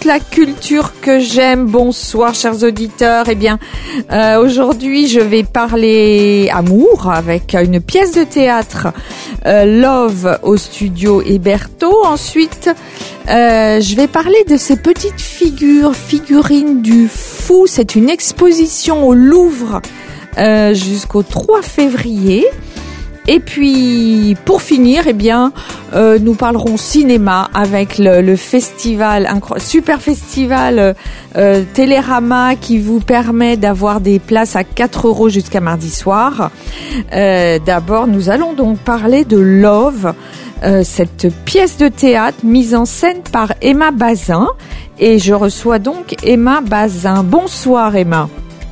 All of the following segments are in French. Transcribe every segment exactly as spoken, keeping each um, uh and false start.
la culture que j'aime. Bonsoir chers auditeurs. Eh bien, euh, aujourd'hui je vais parler amour avec une pièce de théâtre euh, Love au studio Héberto. Ensuite, euh, je vais parler de ces petites figures, figurines du fou. C'est une exposition au Louvre euh, jusqu'au trois février. Et puis, pour finir, eh bien, euh, nous parlerons cinéma avec le, le festival, un super festival euh, Télérama qui vous permet d'avoir des places à quatre euros jusqu'à mardi soir. Euh, d'abord, nous allons donc parler de Love, euh, cette pièce de théâtre mise en scène par Emma Bazin. Et je reçois donc Emma Bazin. Bonsoir Emma.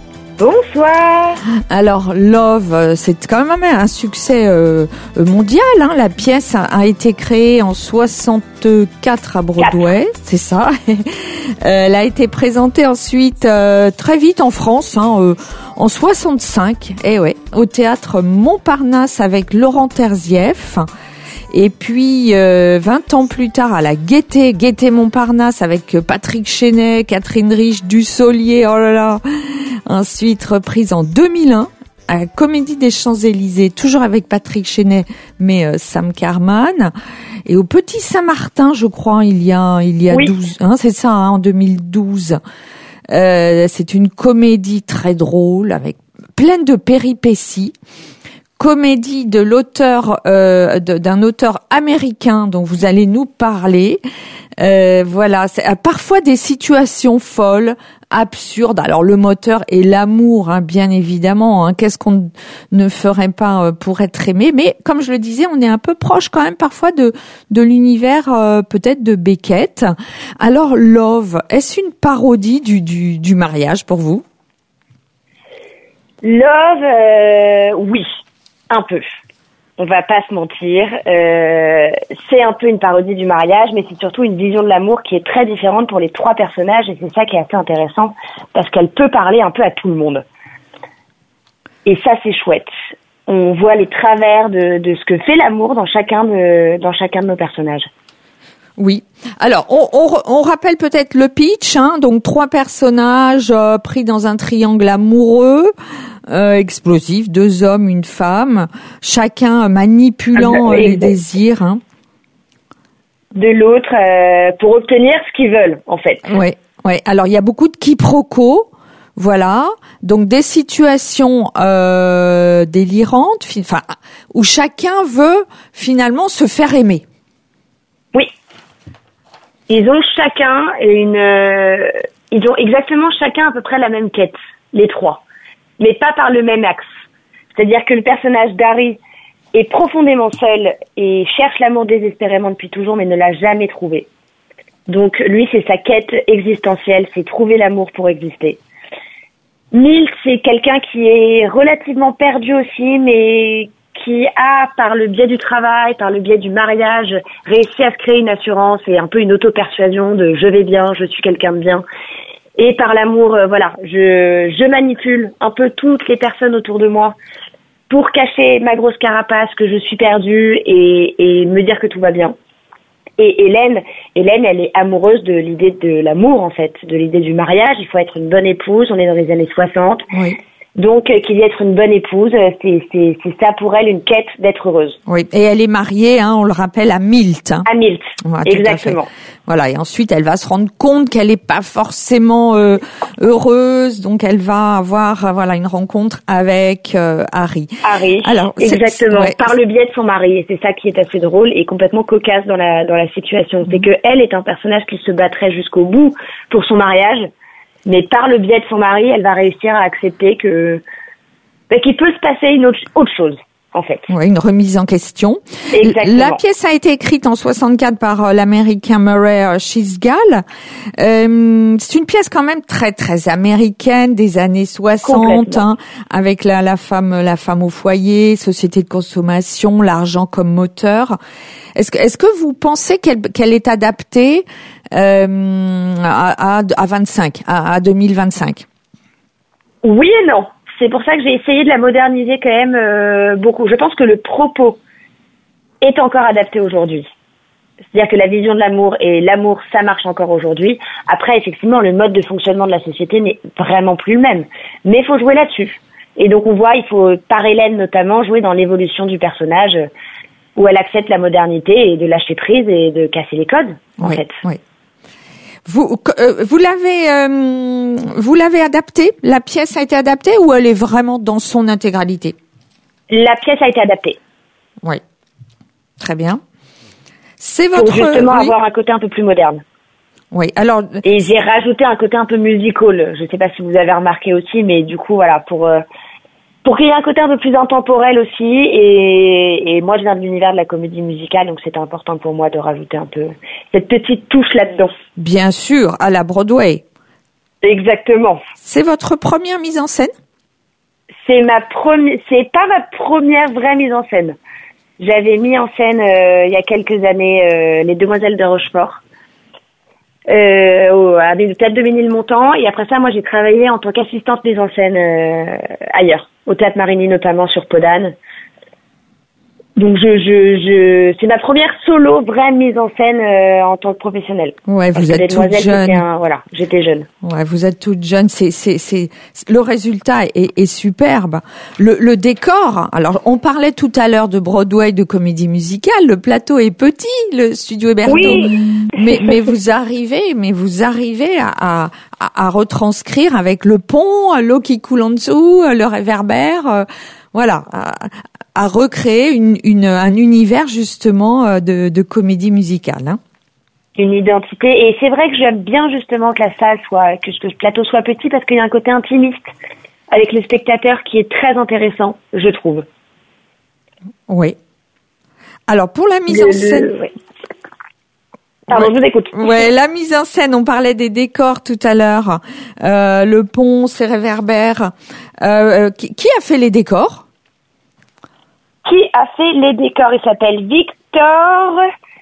Bonsoir. Alors Love, c'est quand même un succès euh, mondial. Hein. La pièce a, a été créée en soixante-quatre à Broadway, Quatre. C'est ça. euh, elle a été présentée ensuite euh, très vite en France, hein, euh, en soixante-cinq. Et ouais, au théâtre Montparnasse avec Laurent Terzieff. Et puis, euh, vingt ans plus tard, à la Gaîté, Gaîté Montparnasse avec Patrick Chenet, Catherine Rich, Dussolier, oh là là. Ensuite, reprise en deux mille un, à la Comédie des Champs-Élysées, toujours avec Patrick Chenet, mais euh, Sam Carman. Et au Petit Saint-Martin, je crois, il y a, il y a oui. douze, hein, c'est ça, hein, en deux mille douze. Euh, c'est une comédie très drôle, avec pleine de péripéties. Comédie de l'auteur euh, de, d'un auteur américain dont vous allez nous parler. Euh, voilà, c'est parfois des situations folles, absurdes. Alors le moteur est l'amour, hein, bien évidemment. Hein. Qu'est-ce qu'on ne ferait pas pour être aimé? Mais comme je le disais, on est un peu proche quand même parfois de de l'univers euh, peut-être de Beckett. Alors Love, est-ce une parodie du du, du mariage pour vous? Love, euh, oui. Un peu. On va pas se mentir. Euh, c'est un peu une parodie du mariage, mais c'est surtout une vision de l'amour qui est très différente pour les trois personnages, et c'est ça qui est assez intéressant, parce qu'elle peut parler un peu à tout le monde. Et ça, c'est chouette. On voit les travers de, de ce que fait l'amour dans chacun de, dans chacun de nos personnages. Oui. Alors, on, on, on rappelle peut-être le pitch, hein. Donc, trois personnages euh, pris dans un triangle amoureux, euh, explosif, deux hommes, une femme, chacun manipulant euh, les désirs, hein. De l'autre euh, pour obtenir ce qu'ils veulent, en fait. Ouais, ouais. Alors, il y a beaucoup de quiproquos. Voilà, donc des situations euh, délirantes, enfin, où chacun veut finalement se faire aimer. Oui. Ils ont chacun une, euh, ils ont exactement chacun à peu près la même quête, les trois, mais pas par le même axe. C'est-à-dire que le personnage d'Harry est profondément seul et cherche l'amour désespérément depuis toujours, mais ne l'a jamais trouvé. Donc lui, c'est sa quête existentielle, c'est trouver l'amour pour exister. Milt, c'est quelqu'un qui est relativement perdu aussi, mais qui a, par le biais du travail, par le biais du mariage, réussi à se créer une assurance et un peu une auto-persuasion de « je vais bien, je suis quelqu'un de bien ». Et par l'amour, euh, voilà, je, je manipule un peu toutes les personnes autour de moi pour cacher ma grosse carapace, que je suis perdue et, et me dire que tout va bien. Et Hélène, Hélène, elle est amoureuse de l'idée de l'amour, en fait, de l'idée du mariage. Il faut être une bonne épouse, on est dans les années soixante. Oui. Donc, euh, qu'il y ait être une bonne épouse, c'est, c'est, c'est ça pour elle, une quête d'être heureuse. Oui, et elle est mariée, hein, on le rappelle, à Milt. Hein. À Milt, ouais, exactement. Voilà, et ensuite, elle va se rendre compte qu'elle n'est pas forcément euh, heureuse, donc elle va avoir euh, voilà une rencontre avec euh, Harry. Harry, Alors, exactement, ouais. Par le biais de son mari, et c'est ça qui est assez drôle et complètement cocasse dans la dans la situation. Mmh. C'est que elle est un personnage qui se battrait jusqu'au bout pour son mariage. Mais par le biais de son mari, elle va réussir à accepter que bah, qu'il peut se passer une autre, autre chose, en fait. Oui, une remise en question. Exactement. La pièce a été écrite en soixante-quatre par euh, l'américain Murray Chisgall. Euh, c'est une pièce quand même très très américaine des années soixante, hein, avec la, la femme la femme au foyer, société de consommation, l'argent comme moteur. Est-ce que est-ce que vous pensez qu'elle qu'elle est adaptée euh, à, à à vingt-cinq à, à deux mille vingt-cinq? Oui et non. C'est pour ça que j'ai essayé de la moderniser quand même euh, beaucoup. Je pense que le propos est encore adapté aujourd'hui. C'est-à-dire que la vision de l'amour et l'amour, ça marche encore aujourd'hui. Après, effectivement, le mode de fonctionnement de la société n'est vraiment plus le même. Mais il faut jouer là-dessus. Et donc, on voit, il faut, par Hélène notamment, jouer dans l'évolution du personnage, où elle accepte la modernité et de lâcher prise et de casser les codes, en oui, fait. Oui. Vous, euh, vous l'avez, euh, vous l'avez adaptée? La pièce a été adaptée ou elle est vraiment dans son intégralité? La pièce a été adaptée. Oui. Très bien. C'est votre... Pour justement oui. avoir un côté un peu plus moderne. Oui, alors... Et j'ai rajouté un côté un peu musical. Je ne sais pas si vous avez remarqué aussi, mais du coup, voilà, pour euh, pour qu'il y ait un côté un peu plus intemporel aussi. Et, et moi, je viens de l'univers de la comédie musicale, donc c'était important pour moi de rajouter un peu cette petite touche là-dedans. Bien sûr, à la Broadway. Exactement. C'est votre première mise en scène? C'est ma première, c'est pas ma première vraie mise en scène. J'avais mis en scène euh, il y a quelques années euh, Les Demoiselles de Rochefort. Euh, au, à le théâtre de Ménilmontant, et après ça, moi, j'ai travaillé en tant qu'assistante mise en scène euh, ailleurs, au théâtre Marigny notamment sur Podane. Donc, je, je, je, c'est ma première solo vraie mise en scène euh, en tant que professionnelle. Ouais, vous êtes toute jeune. Un, voilà, j'étais jeune. Ouais, vous êtes toute jeune. C'est, c'est, c'est, le résultat est, est superbe. Le, le décor. Alors, on parlait tout à l'heure de Broadway, de comédie musicale. Le plateau est petit, le studio Héberto. Oui. mais, mais vous arrivez, mais vous arrivez à, à, à retranscrire avec le pont, l'eau qui coule en dessous, le réverbère. Euh, voilà. À, à recréer une, une, un univers justement de, de comédie musicale. Hein. Une identité. Et c'est vrai que j'aime bien justement que la salle soit, que, que le plateau soit petit parce qu'il y a un côté intimiste avec le spectateur qui est très intéressant, je trouve. Oui. Alors pour la mise le, en scène... Le, oui. Pardon, ouais. Je vous écoute. Ouais, la mise en scène, on parlait des décors tout à l'heure. Euh, le pont, ses réverbères. Euh, qui, qui a fait les décors ? Qui a fait les décors? Il s'appelle Victor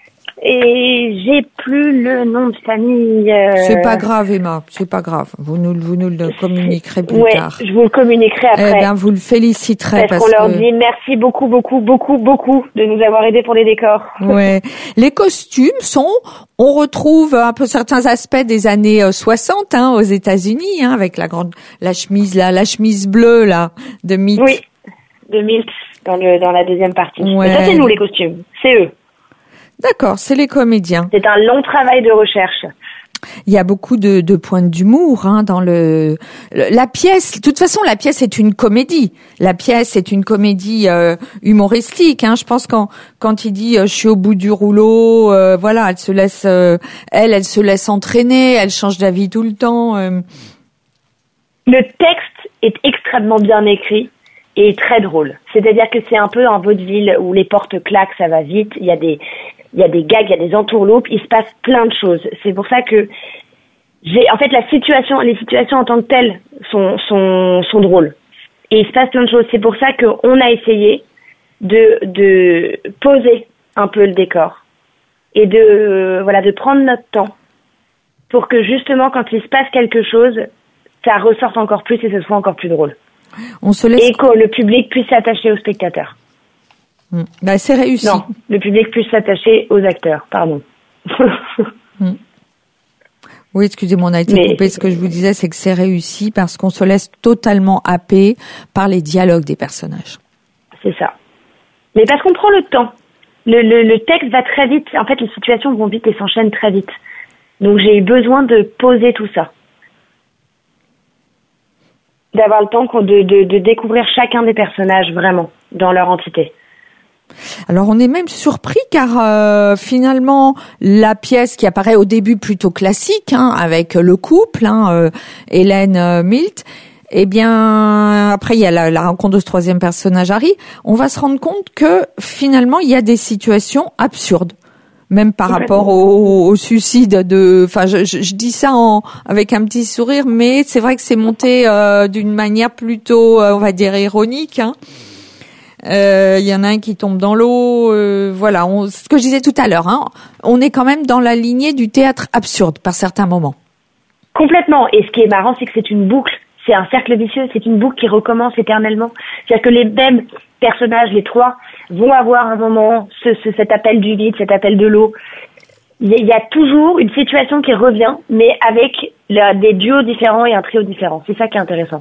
et j'ai plus le nom de famille. Euh... C'est pas grave, Emma, c'est pas grave. Vous nous, vous nous le communiquerez plus ouais, tard. Je vous le communiquerai après. Eh bien, vous le féliciterez parce, parce qu'on leur que... dit merci beaucoup, beaucoup, beaucoup, beaucoup de nous avoir aidés pour les décors. Ouais. Les costumes sont, on retrouve un peu certains aspects des années soixante, hein, aux États-Unis, hein, avec la grande, la chemise là, la chemise bleue là, de Milt. Oui, de Milt. Dans le dans la deuxième partie. Ouais. Mais ça, c'est nous, les costumes. C'est eux. D'accord, c'est les comédiens. C'est un long travail de recherche. Il y a beaucoup de, de points d'humour hein, dans le, le la pièce. De toute façon, la pièce est une comédie. La pièce est une comédie euh, humoristique. Hein. Je pense quand quand il dit euh, je suis au bout du rouleau, euh, voilà, elle se laisse, euh, elle, elle se laisse entraîner, elle change d'avis tout le temps. Euh. Le texte est extrêmement bien écrit. Et très drôle. C'est-à-dire que c'est un peu un vaudeville où les portes claquent, ça va vite. Il y a des, il y a des gags, il y a des entourloupes. Il se passe plein de choses. C'est pour ça que j'ai, en fait, la situation, les situations en tant que telles sont, sont, sont drôles. Et il se passe plein de choses. C'est pour ça qu'on a essayé de, de poser un peu le décor. Et de, voilà, de prendre notre temps pour que justement, quand il se passe quelque chose, ça ressorte encore plus et ce soit encore plus drôle. On se laisse... Et que le public puisse s'attacher aux spectateurs. Mmh. Bah, c'est réussi. Non, le public puisse s'attacher aux acteurs, pardon. mmh. Oui, excusez-moi, on a été Mais... coupé. Ce que je vous disais, c'est que c'est réussi parce qu'on se laisse totalement happer par les dialogues des personnages. C'est ça. Mais parce qu'on prend le temps. Le, le, le texte va très vite. En fait, les situations vont vite et s'enchaînent très vite. Donc, j'ai eu besoin de poser tout ça. D'avoir le temps de, de, de découvrir chacun des personnages vraiment dans leur entité. Alors on est même surpris car euh, finalement la pièce qui apparaît au début plutôt classique hein, avec le couple hein, euh, Hélène euh, Milt, eh bien après il y a la, la rencontre de ce troisième personnage Harry. On va se rendre compte que finalement il y a des situations absurdes. Même par rapport au, au suicide de, enfin, je, je, je dis ça en, avec un petit sourire, mais c'est vrai que c'est monté euh, d'une manière plutôt, euh, on va dire, ironique. Hein. Euh, il y en a un qui tombe dans l'eau, euh, voilà. On, ce que je disais tout à l'heure, hein, on est quand même dans la lignée du théâtre absurde par certains moments. Complètement. Et ce qui est marrant, c'est que c'est une boucle, c'est un cercle vicieux, c'est une boucle qui recommence éternellement. C'est-à-dire que les mêmes personnages, les trois, vont avoir un moment ce, ce, cet appel du vide, cet appel de l'eau. Il y, y a toujours une situation qui revient, mais avec la, des duos différents et un trio différent. C'est ça qui est intéressant.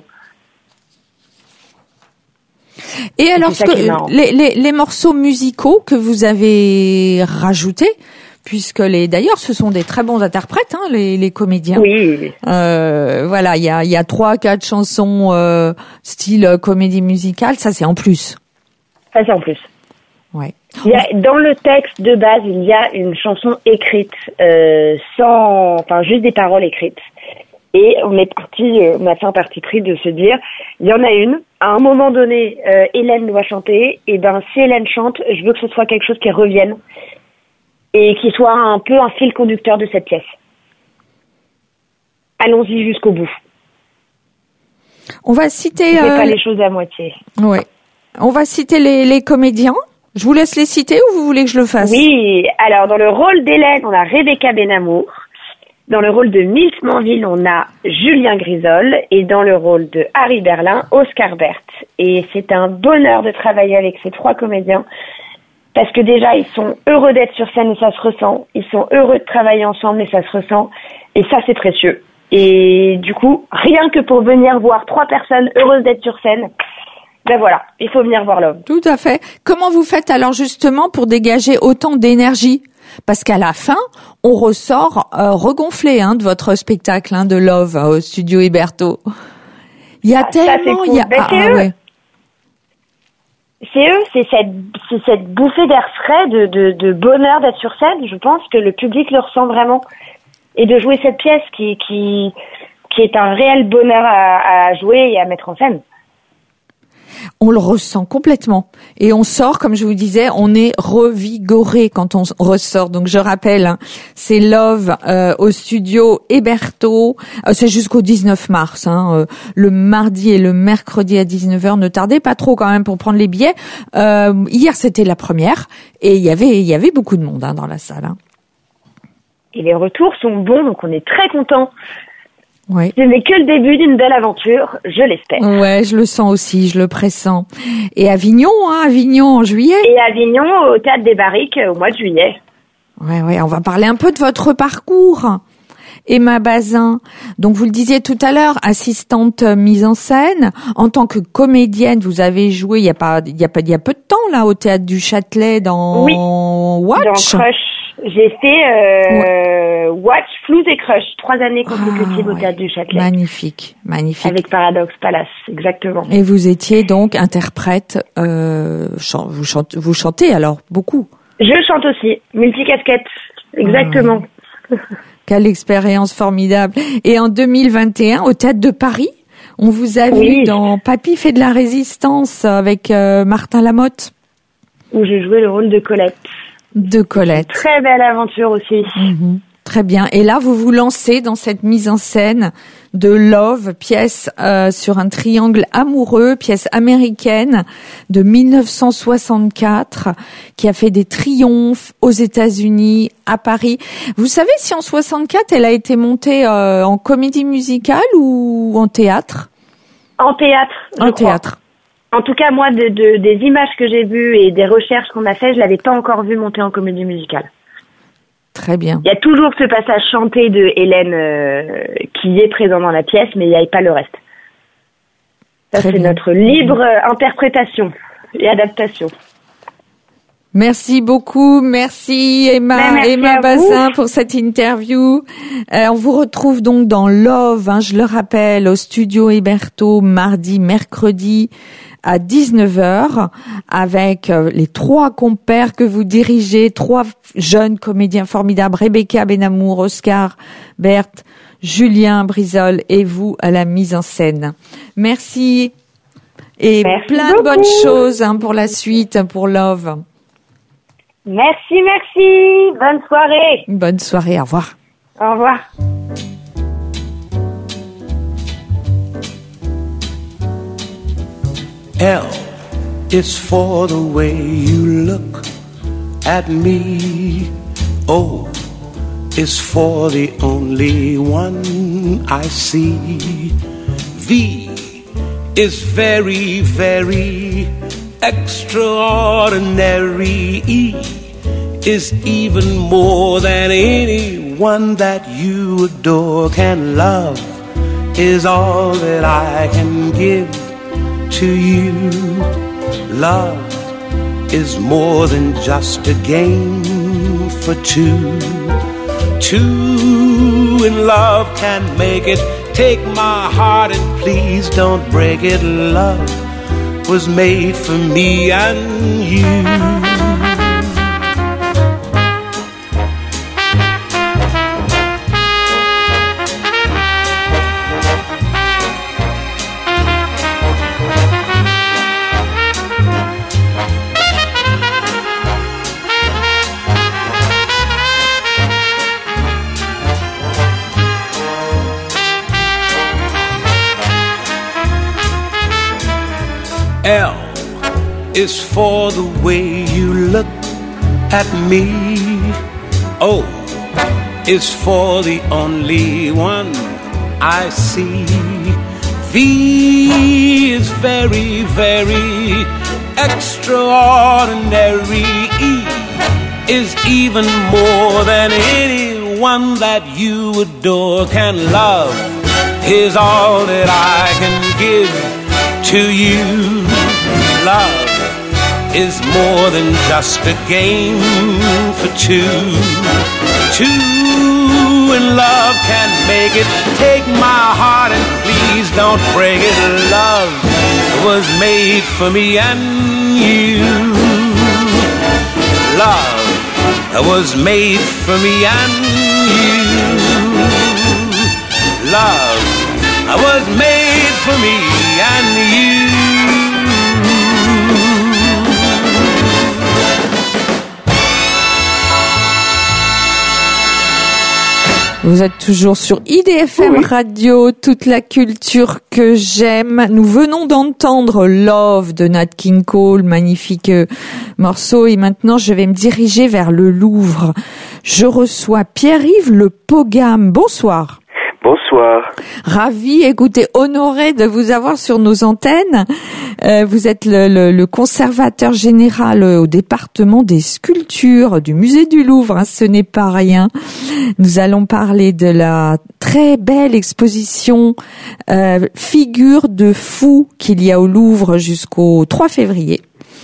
Et alors, ce que, les, les, les morceaux musicaux que vous avez rajoutés, puisque les, d'ailleurs, ce sont des très bons interprètes, hein, les, les comédiens. Oui. Euh, voilà, il y a, il y a trois, quatre chansons euh, style comédie musicale. Ça, c'est en plus. Ça, c'est en plus. Ouais. Il y a, dans le texte de base, il y a une chanson écrite, euh, sans, enfin, juste des paroles écrites. Et on est parti, euh, on a fait un parti pris de se dire, il y en a une. À un moment donné, euh, Hélène doit chanter. Et ben, si Hélène chante, je veux que ce soit quelque chose qui revienne et qui soit un peu un fil conducteur de cette pièce. Allons-y jusqu'au bout. On va citer. On ne fait euh... pas les choses à moitié. Ouais. On va citer les, les comédiens. Je vous laisse les citer ou vous voulez que je le fasse? Oui. Alors, dans le rôle d'Hélène, on a Rebecca Benhamou. Dans le rôle de Milt Manville, on a Julien Grisol. Et dans le rôle de Harry Berlin, Oscar Berthe. Et c'est un bonheur de travailler avec ces trois comédiens. Parce que déjà, ils sont heureux d'être sur scène et ça se ressent. Ils sont heureux de travailler ensemble et ça se ressent. Et ça, c'est précieux. Et du coup, rien que pour venir voir trois personnes heureuses d'être sur scène, ben voilà, il faut venir voir l'homme. Tout à fait. Comment vous faites alors justement pour dégager autant d'énergie? Parce qu'à la fin, on ressort euh, regonflé hein, de votre spectacle hein, de Love au studio Héberto. Il y a ah, tellement... Ça, c'est cool. il y a... ben, ah, c'est ah, eux. Ouais. C'est eux, c'est cette, c'est cette bouffée d'air frais, de, de, de bonheur d'être sur scène. Je pense que le public le ressent vraiment. Et de jouer cette pièce qui, qui, qui est un réel bonheur à, à jouer et à mettre en scène. On le ressent complètement. Et on sort, comme je vous disais, on est revigoré quand on ressort. Donc je rappelle, hein, c'est Love euh, au studio Héberto. Euh, c'est jusqu'au dix-neuf mars, hein, euh, le mardi et le mercredi à dix-neuf heures. Ne tardez pas trop quand même pour prendre les billets. Euh, hier, c'était la première et il y avait il y avait beaucoup de monde hein, dans la salle. Hein. Et les retours sont bons, donc on est très contents. Oui. Ce n'est que le début d'une belle aventure, je l'espère. Ouais, je le sens aussi, je le pressens. Et Avignon, hein, Avignon en juillet. Et Avignon au Théâtre des Barriques au mois de juillet. Ouais, ouais, on va parler un peu de votre parcours. Emma Bazin, donc vous le disiez tout à l'heure, assistante mise en scène. En tant que comédienne, vous avez joué il y a pas, il y a pas, il y a peu de temps là au Théâtre du Châtelet dans oui, Watch. Dans Crush. J'ai fait euh, ouais. Watch, Flouze et Crush, trois années consécutives ah, au Théâtre ouais. du Châtelet. Magnifique, magnifique. Avec Paradox Palace, exactement. Et vous étiez donc interprète, euh, chant, vous, chante, vous chantez alors beaucoup. Je chante aussi, multicasquette, exactement. Ah, quelle expérience formidable. Et en deux mille vingt et un, au Théâtre de Paris, on vous a oui. vu dans Papy fait de la résistance avec euh, Martin Lamotte. Où j'ai joué le rôle de Colette. De Colette. Très belle aventure aussi. Mmh, très bien. Et là, vous vous lancez dans cette mise en scène de Love, pièce euh, sur un triangle amoureux, pièce américaine de mille neuf cent soixante-quatre, qui a fait des triomphes aux États-Unis, à Paris. Vous savez si en soixante-quatre, elle a été montée euh, en comédie musicale ou en théâtre? En théâtre. En théâtre. En tout cas, moi, de, de, des images que j'ai vues et des recherches qu'on a fait, je l'avais pas encore vue monter en comédie musicale. Très bien. Il y a toujours ce passage chanté de Hélène euh, qui est présent dans la pièce, mais il n'y a pas le reste. Ça, Très c'est bien. Notre libre euh, interprétation et adaptation. Merci beaucoup, merci Emma, ben, merci Emma Bazin pour cette interview. Euh, on vous retrouve donc dans Love, hein, je le rappelle, au studio Héberto, mardi, mercredi à dix-neuf heures, avec euh, les trois compères que vous dirigez, trois jeunes comédiens formidables, Rebecca Benhamou, Oscar Berthe, Julien Brisol et vous à la mise en scène. Merci et merci plein beaucoup. de bonnes choses hein, pour la suite, pour Love. Merci, merci. Bonne soirée. Bonne soirée, au revoir. Au revoir. L is for the way you look at me. O is for the only one I see. V is very, very extraordinary is even more than anyone that you adore can love is all that I can give to you. Love is more than just a game for two. Two in love can make it. Take my heart and please don't break it. Love was made for me and you. L is for the way you look at me. O is for the only one I see. V is very, very extraordinary. E is even more than anyone that you adore can love. Is all that I can give to you. Love is more than just a game for two. Two in love can make it. Take my heart and please don't break it. Love was made for me and you. Love was made for me and you. Love was made for me and you. Vous êtes toujours sur I D F M oui. Radio, toute la culture que j'aime. Nous venons d'entendre Love de Nat King Cole, magnifique morceau. Et maintenant, je vais me diriger vers le Louvre. Je reçois Pierre-Yves Le Pogam. Bonsoir. Bonsoir. Ravi, écoutez, honoré de vous avoir sur nos antennes. Euh, vous êtes le, le, le conservateur général au département des sculptures du musée du Louvre, hein, ce n'est pas rien. Nous allons parler de la très belle exposition euh, Figures de fous qu'il y a au Louvre jusqu'au trois février.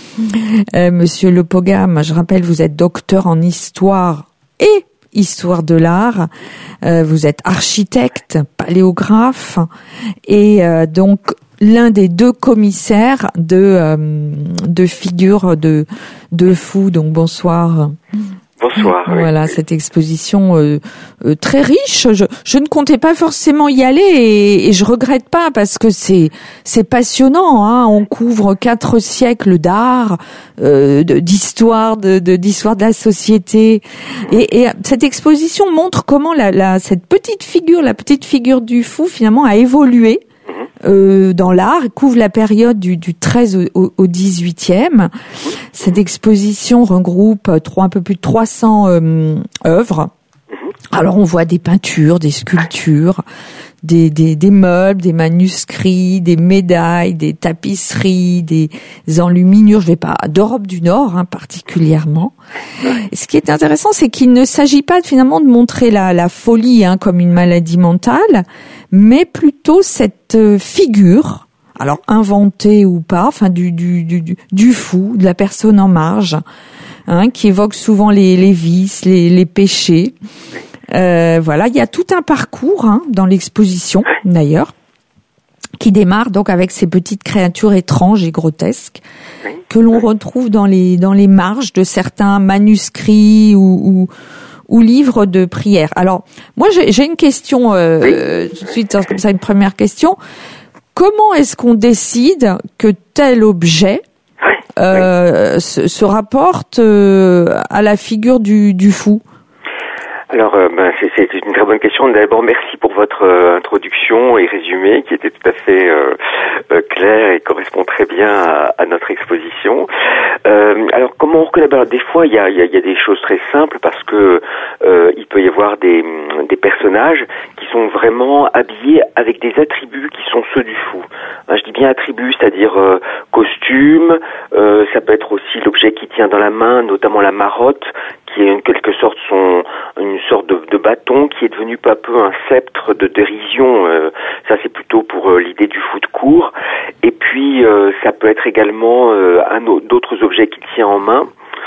Euh, Monsieur Le Pogam, je rappelle, vous êtes docteur en histoire et histoire de l'art, euh, vous êtes architecte, paléographe et euh, donc l'un des deux commissaires de euh, de figures de de fous. Donc bonsoir. Bonsoir. Voilà, oui. Cette exposition euh, euh, très riche. Je, je ne comptais pas forcément y aller et, et je regrette pas parce que c'est c'est passionnant. Hein. On couvre quatre siècles d'art, euh, de, d'histoire, de, de d'histoire de la société. Et, et cette exposition montre comment la, la cette petite figure, la petite figure du fou, finalement, a évolué. Euh, dans l'art, couvre la période du, du treize au, au dix-huitième. Cette exposition regroupe trois, un peu plus de trois cents euh, œuvres. Alors on voit des peintures, des sculptures, des, des, des meubles, des manuscrits, des médailles, des tapisseries, des enluminures, je vais pas, d'Europe du Nord hein, particulièrement. Et ce qui est intéressant, c'est qu'il ne s'agit pas finalement de montrer la, la folie hein, comme une maladie mentale, mais plutôt cette figure, alors inventée ou pas, enfin du du du du fou, de la personne en marge, hein, qui évoque souvent les les vices, les les péchés. Euh, voilà, il y a tout un parcours hein, dans l'exposition d'ailleurs, qui démarre donc avec ces petites créatures étranges et grotesques que l'on retrouve dans les dans les marges de certains manuscrits ou, ou ou livres de prière. Alors, moi, j'ai, j'ai une question, euh, tout de suite, comme ça, une première question. Comment est-ce qu'on décide que tel objet euh, se, se rapporte euh, à la figure du, du fou ? Alors, euh, ben, c'est, c'est une très bonne question. D'abord, merci pour votre euh, introduction et résumé qui était tout à fait euh, euh, clair et correspond très bien à, à notre exposition. Euh, alors, comment on reconnaît ? Alors, des fois, il y a, il y, a, il y a des choses très simples parce que euh, il peut y avoir des, des personnages qui sont vraiment habillés avec des attributs qui sont ceux du fou. Hein, je dis bien attributs, c'est-à-dire euh, costume, euh, ça peut être aussi l'objet qui tient dans la main, notamment la marotte, qui est en quelque sorte son, une sorte de, de bâton qui est devenu peu à peu un sceptre de dérision. Euh, ça, c'est plutôt pour euh, l'idée du fou de cour. Et puis, euh, ça peut être également euh, un autre, d'autres objets qu'il tient en main.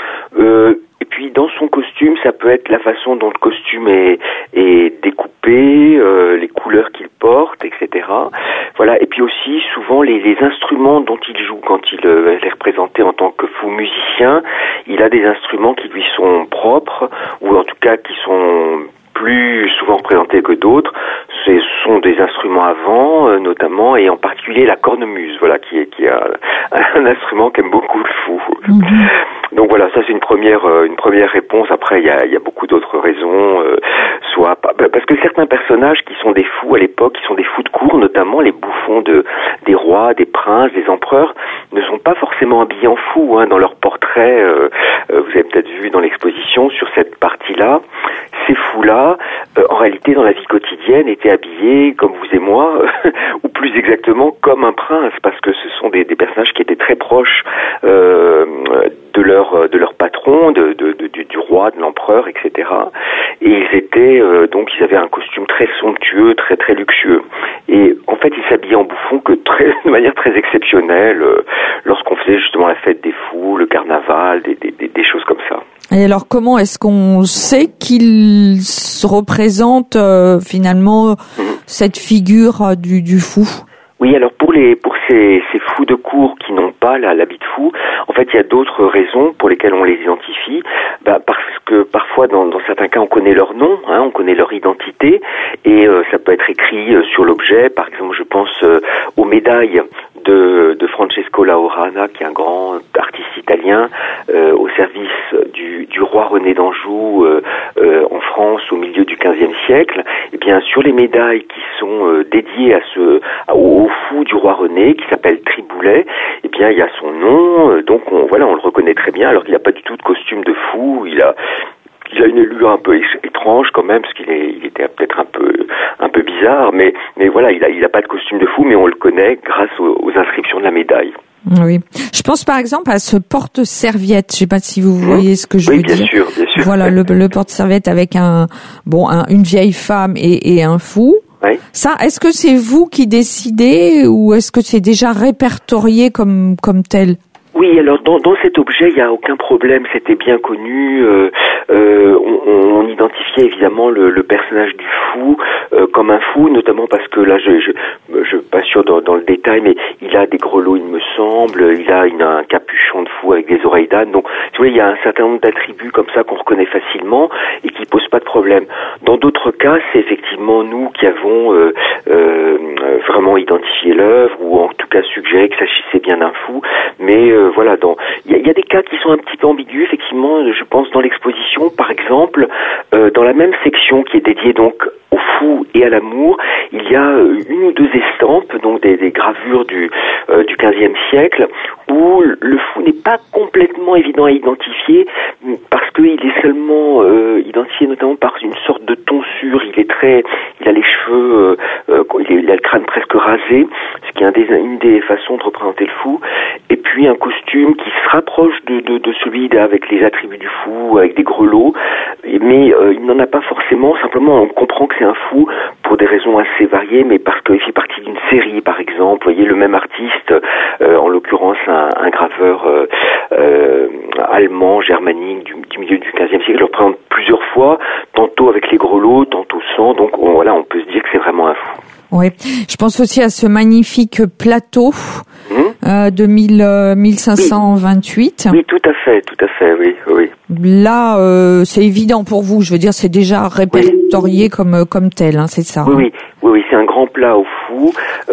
Euh, et puis, dans son costume, ça peut être la façon dont le costume est, est découpé, euh, les couleurs qu'il porte, et cetera. Voilà. Et puis aussi, souvent, les, les instruments dont il joue quand il euh, est représenté en tant que fou musicien, il a des instruments qui lui sont propres, ou en tout cas qui sont plus souvent représentés que d'autres. Ce sont des instruments à vent, euh, notamment, et en particulier la cornemuse, voilà, qui est, qui est un, un instrument qu'aime beaucoup le fou. Mm-hmm. Donc voilà, ça c'est une première, euh, une première réponse. Après, il y a, il y a beaucoup d'autres raisons, euh, soit parce que certains personnages qui sont des fous à l'époque, qui sont des fous de cour, notamment les bouffons de des rois, des princes, des empereurs, ne sont pas forcément habillés en fous, hein, dans leurs portraits. Euh, euh, vous avez peut-être vu dans l'exposition sur cette partie-là, ces fous-là, euh, en réalité, dans la vie quotidienne, étaient habillés comme vous et moi, ou plus exactement comme un prince, parce que ce sont des, des personnages qui étaient très proches euh, de leur de leur patron, de, de, de du, du roi, de l'empereur, et cetera. Et ils étaient euh, donc ils avaient un costume très somptueux, très très luxueux. Et en fait, ils s'habillaient en bouffon que très de manière très exceptionnelle euh, lorsqu'on faisait justement la fête des fous, le carnaval, des, des, des, des choses comme ça. Et alors, comment est-ce qu'on sait qu'il représente euh, finalement mmh. cette figure euh, du, du fou ? Oui, alors pour les pour ces, ces fous de cour qui n'ont pas la, l'habit de fou, en fait, il y a d'autres raisons pour lesquelles on les identifie. Bah, parce que parfois, dans, dans certains cas, on connaît leur nom, hein, on connaît leur identité, et euh, ça peut être écrit euh, sur l'objet. Par exemple, je pense euh, aux médailles de, de Francesco Laurana, qui est un grand artiste italien, euh, au service du, du roi René d'Anjou euh, euh, en France au milieu du quinzième siècle. Et bien, sur les médailles qui sont euh, dédiées à ce au, au fou du roi René, qui s'appelle Triboulet, et bien, il y a son nom, euh, donc on, voilà, on le reconnaît très bien, alors qu'il n'a pas du tout de costume de fou. Il a Il a une allure un peu étrange quand même, parce qu'il est, il était peut-être un peu, un peu bizarre, mais, mais voilà, il a, il a pas de costume de fou, mais on le connaît grâce aux, aux inscriptions de la médaille. Oui. Je pense par exemple à ce porte-serviette. Je sais pas si vous voyez mmh. ce que je oui, veux bien dire. Sûr, bien sûr. Voilà, le, le porte-serviette avec un, bon, un, une vieille femme et, et un fou. Oui. Ça, est-ce que c'est vous qui décidez ou est-ce que c'est déjà répertorié comme, comme tel? Oui, alors dans, dans cet objet, il n'y a aucun problème, c'était bien connu. Euh, euh, on, on identifiait évidemment le, le personnage du fou euh, comme un fou, notamment parce que là, je je, je pas sûr dans, dans le détail, mais il a des grelots, il me semble, il a une, un capuchon de fou avec des oreilles d'âne. Donc, tu vois, il y a un certain nombre d'attributs comme ça qu'on reconnaît facilement et qui posent pas de problème. Dans d'autres cas, c'est effectivement nous qui avons euh, euh, vraiment identifié l'œuvre ou en tout cas suggéré qu'il s'agissait bien d'un fou, mais euh, voilà, dans il y a, y a des cas qui sont un petit peu ambigus, effectivement, je pense dans l'exposition, par exemple, euh, dans la même section qui est dédiée donc au fou et à l'amour, il y a une ou deux estampes, donc des, des gravures du euh, du quinzième siècle, où le fou n'est pas complètement évident à identifier, parce qu'il est seulement euh, identifié notamment par une sorte de tonsure. Il est très, il a les cheveux, euh, il, est, il a le crâne presque rasé, ce qui est un des, une des façons de représenter le fou. Et puis un costume qui se rapproche de, de, de celui avec les attributs du fou, avec des grelots, mais euh, il n'en a pas forcément. Simplement, on comprend que c'est un fou pour des raisons assez variées, mais parce qu'il fait partie d'une série, par exemple. Vous voyez, le même artiste, euh, en l'occurrence un, un graveur euh, euh, allemand, germanique, du, du milieu du quinzième siècle, le représente plusieurs fois, tantôt avec les grelots, tantôt sans. Donc on, voilà, on peut se dire que c'est vraiment un fou. Oui, je pense aussi à ce magnifique plateau mmh. euh, de mille, euh, mille cinq cent vingt-huit. Oui. oui, tout à fait, tout à fait, oui, oui. Là, euh, c'est évident pour vous, je veux dire, c'est déjà répertorié oui. comme comme tel, hein, c'est ça. Oui, hein. oui, oui, oui, c'est un grand plat au fou.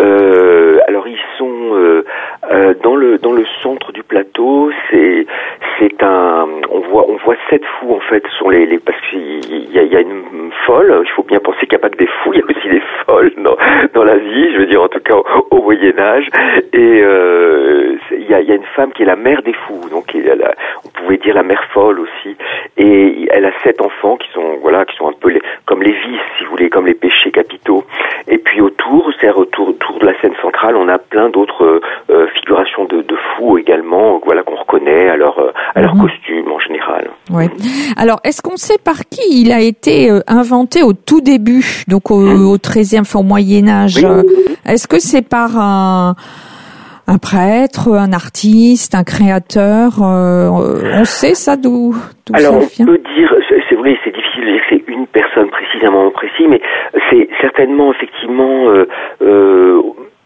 Euh, alors ils sont euh, euh, dans le dans le centre du plateau, c'est c'est un, on voit on voit sept fous en fait, sont les, les parce qu'il y a, il y a une folle. Il faut bien penser qu'il n'y a pas que des fous, il y a aussi des folles dans dans la vie, je veux dire en tout cas au, au Moyen Âge. Et euh, il y a il y a une femme qui est la mère des fous, donc il y a la, on pouvez dire la mère folle aussi. Et elle a sept enfants qui sont, voilà, qui sont un peu les, comme les vices, si vous voulez, comme les péchés capitaux. Et puis autour, c'est autour, autour de la scène centrale, on a plein d'autres euh, figurations de, de fous également, voilà, qu'on reconnaît à leur, à leur mmh. costume en général. Oui. Alors, est-ce qu'on sait par qui il a été inventé au tout début, donc au, mmh. au treizième, enfin au Moyen-Âge? Oui. Est-ce que c'est par un, un prêtre, un artiste, un créateur? euh, On sait ça d'où, d'où Alors, ça vient? on peut dire, c'est, c'est vrai, c'est difficile de dire que c'est une personne précisément précis, mais c'est certainement effectivement euh, euh,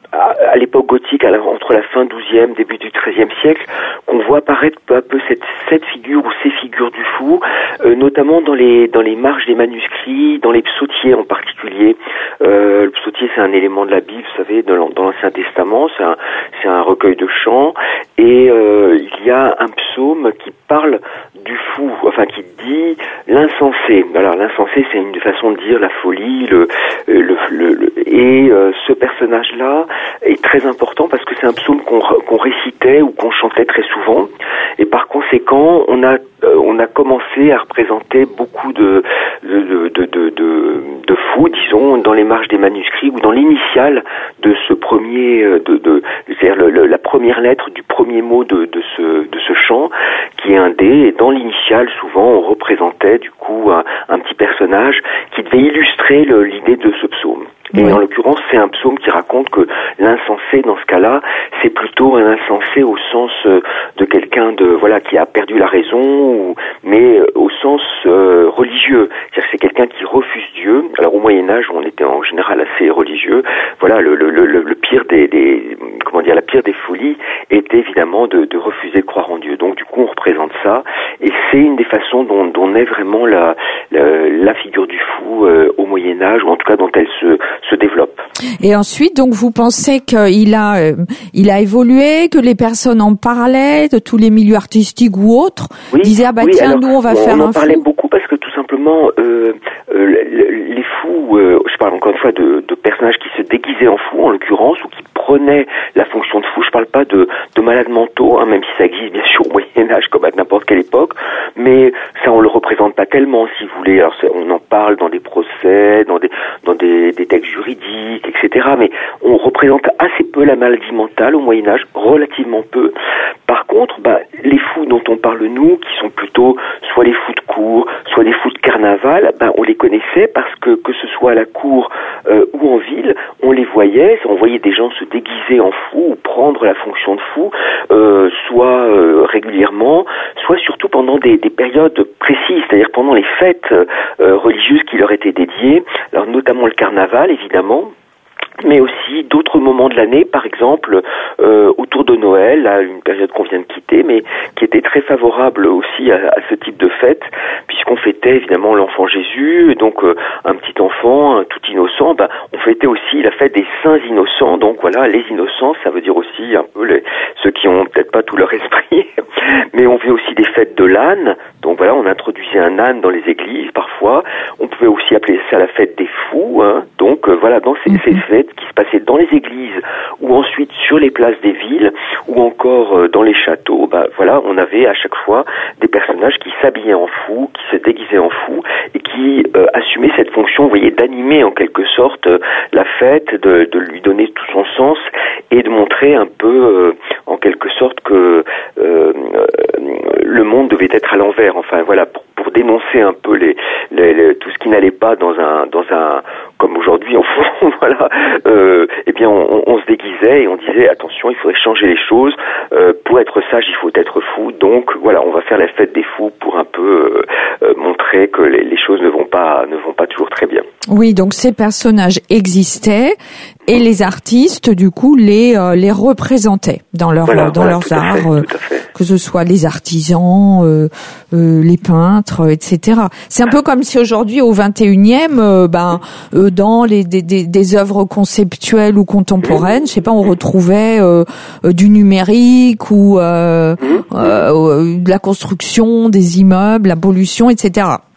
à l'époque gothique, alors entre la fin douzième, début du treizième siècle, qu'on voit apparaître peu à peu cette, cette figure ou ces figures du fou, euh, notamment dans les dans les marges des manuscrits, dans les psautiers en particulier. Euh, le psautier, c'est un élément de la Bible, vous savez, dans, dans l'Ancien Testament, c'est un c'est un recueil de chants, et euh, il y a un psaume qui parle du fou, enfin qui dit l'insensé. Alors l'insensé, c'est une façon de dire la folie, le le, le, le et euh, ce personnage-là est très important parce que c'est un psaume qu'on, qu'on récitait ou qu'on chantait très souvent, et par conséquent on a euh, on a commencé à représenter beaucoup de de de de de, de fous, disons, dans les marges des manuscrits ou dans l'initiale de ce premier de de c'est-à-dire le, le, la première lettre du premier mot de de ce de ce chant qui est un D, et dans l'initiale souvent on représentait du coup un, un petit personnage qui devait illustrer le, l'idée de ce psaume. Et oui. En l'occurrence, c'est un psaume qui raconte que l'insensé, dans ce cas-là, c'est plutôt un insensé au sens de quelqu'un de voilà qui a perdu la raison, ou, mais au sens euh, religieux. C'est-à-dire que c'est quelqu'un qui refuse Dieu. Alors au Moyen Âge, on était en général assez religieux. Voilà, le, le, le, le pire des, des comment dire, la pire des folies était évidemment de, de refuser de croire en Dieu. Donc du coup, on représente ça, et c'est une des façons dont, dont naît vraiment la, la, la figure du fou euh, au Moyen Âge, ou en tout cas dont elle se se développe. Et ensuite, donc, vous pensez qu'il a, euh, il a évolué, que les personnes en parlaient, de tous les milieux artistiques ou autres, oui, disaient, ah bah oui, tiens, alors, nous, on va on, faire on un en parlait fou. beaucoup parce que tout simplement, euh, euh, les fous, euh, je parle encore une fois de, de personnages qui se déguisaient en fous, en l'occurrence, ou qui prenaient la fonction de fou. Je parle pas de, de malades mentaux, hein, même si ça existe bien sûr au Moyen-Âge comme à n'importe quelle époque, mais ça on le représente pas tellement, si vous voulez. Alors on en parle dans des procès, dans des dans des, des textes juridiques, et cetera. Mais on représente assez peu la maladie mentale au Moyen-Âge, relativement peu. Par contre, bah, les fous dont on parle nous, qui sont plutôt soit les fous de cour, soit les fous de carnaval, bah, on les connaissait parce que que ce soit à la cour euh, ou en ville, on les voyait, on voyait des gens se déguiser en fous ou prendre la fonction de fou, euh, soit euh, régulièrement, soit surtout pendant des, des périodes précises, c'est-à-dire pendant les fêtes euh, religieuses qui leur étaient dédiées, alors notamment le carnaval évidemment, mais aussi d'autres moments de l'année, par exemple euh, autour de Noël, là, une période qu'on vient de quitter, mais qui était très favorable aussi à, à ce type de fête, puisqu'on fêtait évidemment l'enfant Jésus, et donc euh, un petit enfant, un tout innocent. Ben, on fêtait aussi la fête des saints innocents, donc voilà, les innocents, ça veut dire aussi un peu les, ceux qui ont peut-être pas tout leur esprit, mais on fait aussi des fêtes de l'âne, donc voilà, on introduisait un âne dans les églises parfois, on pouvait aussi appeler ça la fête des fous, hein, donc euh, voilà, dans ces, ces fêtes qui se passaient dans les églises ou ensuite sur les places des villes ou encore euh, dans les châteaux, bah voilà, on avait à chaque fois des personnages qui s'habillaient en fou, qui se déguisaient en fou et qui euh, assumaient cette fonction, vous voyez, d'animer en quelque sorte euh, la fête, de, de lui donner tout son sens et de montrer un peu euh, en quelque sorte que euh, le monde devait être à l'envers, enfin voilà, pour, pour dénoncer un peu les, les, les tout ce qui n'allait pas dans un dans un comme aujourd'hui en fond, voilà, euh, eh bien on, on se déguisait et on disait attention, il faudrait changer les choses, euh, pour être sage il faut être fou, donc voilà, on va faire la fête des fous pour un peu euh, montrer que les, les choses ne vont pas ne vont pas toujours très bien. Oui, donc ces personnages existaient et les artistes du coup les euh, les représentaient dans leur voilà, dans voilà, leurs arts, fait, euh, que ce soit les artisans, euh, euh, les peintres, et cetera. C'est un peu comme si aujourd'hui au vingt et unième, euh, ben euh, dans les des, des, des œuvres conceptuelles ou contemporaines, je sais pas, on retrouvait euh, euh, du numérique ou euh, euh, euh, de la construction des immeubles, la pollution, et cetera. Oui,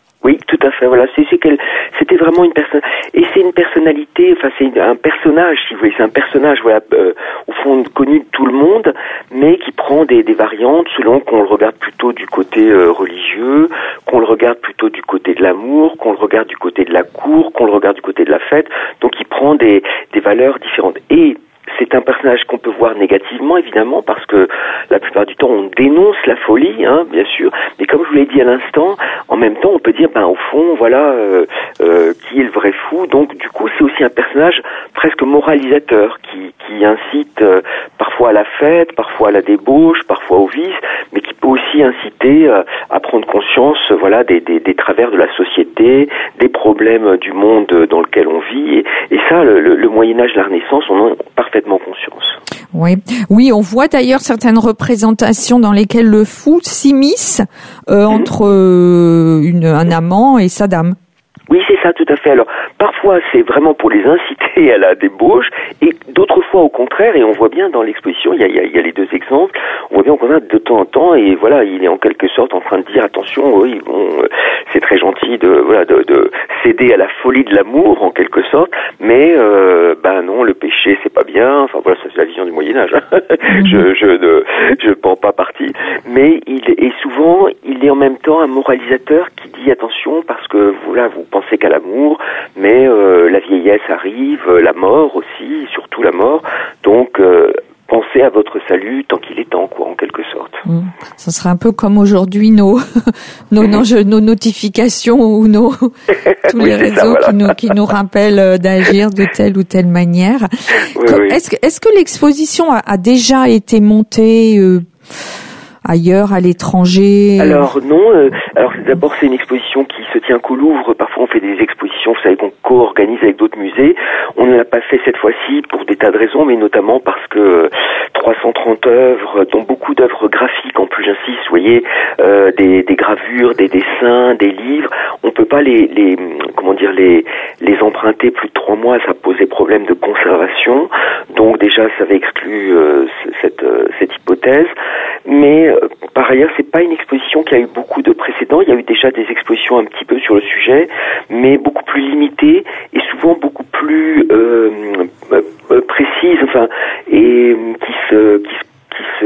tout à fait. Voilà, c'est, c'est qu'elle, c'était vraiment une personne, et c'est une personnalité, enfin c'est un personnage, si vous voulez, c'est un personnage, voilà, euh, au fond connu de tout le monde, mais qui prend des, des variantes selon qu'on le regarde plutôt du côté euh, religieux, qu'on le regarde plutôt du côté de l'amour, qu'on le regarde du côté de la cour, qu'on le regarde du côté de la fête. Donc, il prend des, des valeurs différentes. Et c'est un personnage qu'on peut voir négativement, évidemment, parce que la plupart du temps, on dénonce la folie, hein, bien sûr. Mais comme je vous l'ai dit à l'instant, en même temps, on peut dire, ben, au fond, voilà, euh, euh, qui est le vrai fou. Donc, du coup, c'est aussi un personnage presque moralisateur, qui, qui incite euh, parfois à la fête, parfois à la débauche, parfois au vice, mais qui peut aussi inciter euh, à prendre conscience, euh, voilà, des, des, des travers de la société, des problèmes du monde dans lequel on vit. Et, et ça, le, le, le Moyen-Âge, la Renaissance, on en a parfaitement conscience. Oui, oui, on voit d'ailleurs certaines représentations dans lesquelles le fou s'immisce euh, mmh. entre euh, une, un amant et sa dame. Oui, c'est ça, tout à fait. Alors, parfois, c'est vraiment pour les inciter à la débauche, et d'autres fois, au contraire, et on voit bien dans l'exposition, il y a, il y a, il y a les deux exemples, on voit bien au contraire de temps en temps, et voilà, il est en quelque sorte en train de dire, attention, oui, bon, euh, c'est très gentil de, voilà, de, de céder à la folie de l'amour, en quelque sorte, mais, euh, ben non, le péché, c'est pas bien, enfin voilà, ça c'est la vision du Moyen-Âge, hein. je, je ne, je prends pas parti, mais il est souvent, il est en même temps un moralisateur qui dit, attention, parce que, voilà, vous pensez qu'à l'amour, mais euh, la vieillesse arrive, la mort aussi, surtout la mort, donc euh, pensez à votre salut tant qu'il est temps, quoi, en quelque sorte. Mmh. Ça serait un peu comme aujourd'hui nos nos, nos, nos notifications ou nos tous les oui, réseaux ça, voilà. qui nous qui nous rappellent d'agir de telle ou telle manière. Oui, Comme, oui. Est-ce que est-ce que l'exposition a, a déjà été montée euh, ailleurs, à l'étranger? Alors non, euh, alors d'abord c'est une exposition qui se tient qu'au Louvre. Parfois on fait des expositions, vous savez, qu'on co-organise avec d'autres musées. On ne l'a pas fait cette fois-ci pour des tas de raisons, mais notamment parce que trois cent trente œuvres, dont beaucoup d'œuvres graphiques en plus, j'insiste, vous voyez, euh, des, des gravures, des dessins, des livres, on peut pas les, les comment dire, les, les emprunter plus de trois mois, ça posait problème de conservation. Donc déjà ça avait exclu euh, cette, euh, cette hypothèse. Mais euh, par ailleurs, c'est pas une exposition qui a eu beaucoup de précédents. Il y a eu déjà des expositions un petit peu sur le sujet, mais beaucoup plus limitées et souvent beaucoup plus euh, euh, précises, enfin, et qui se, qui se, qui se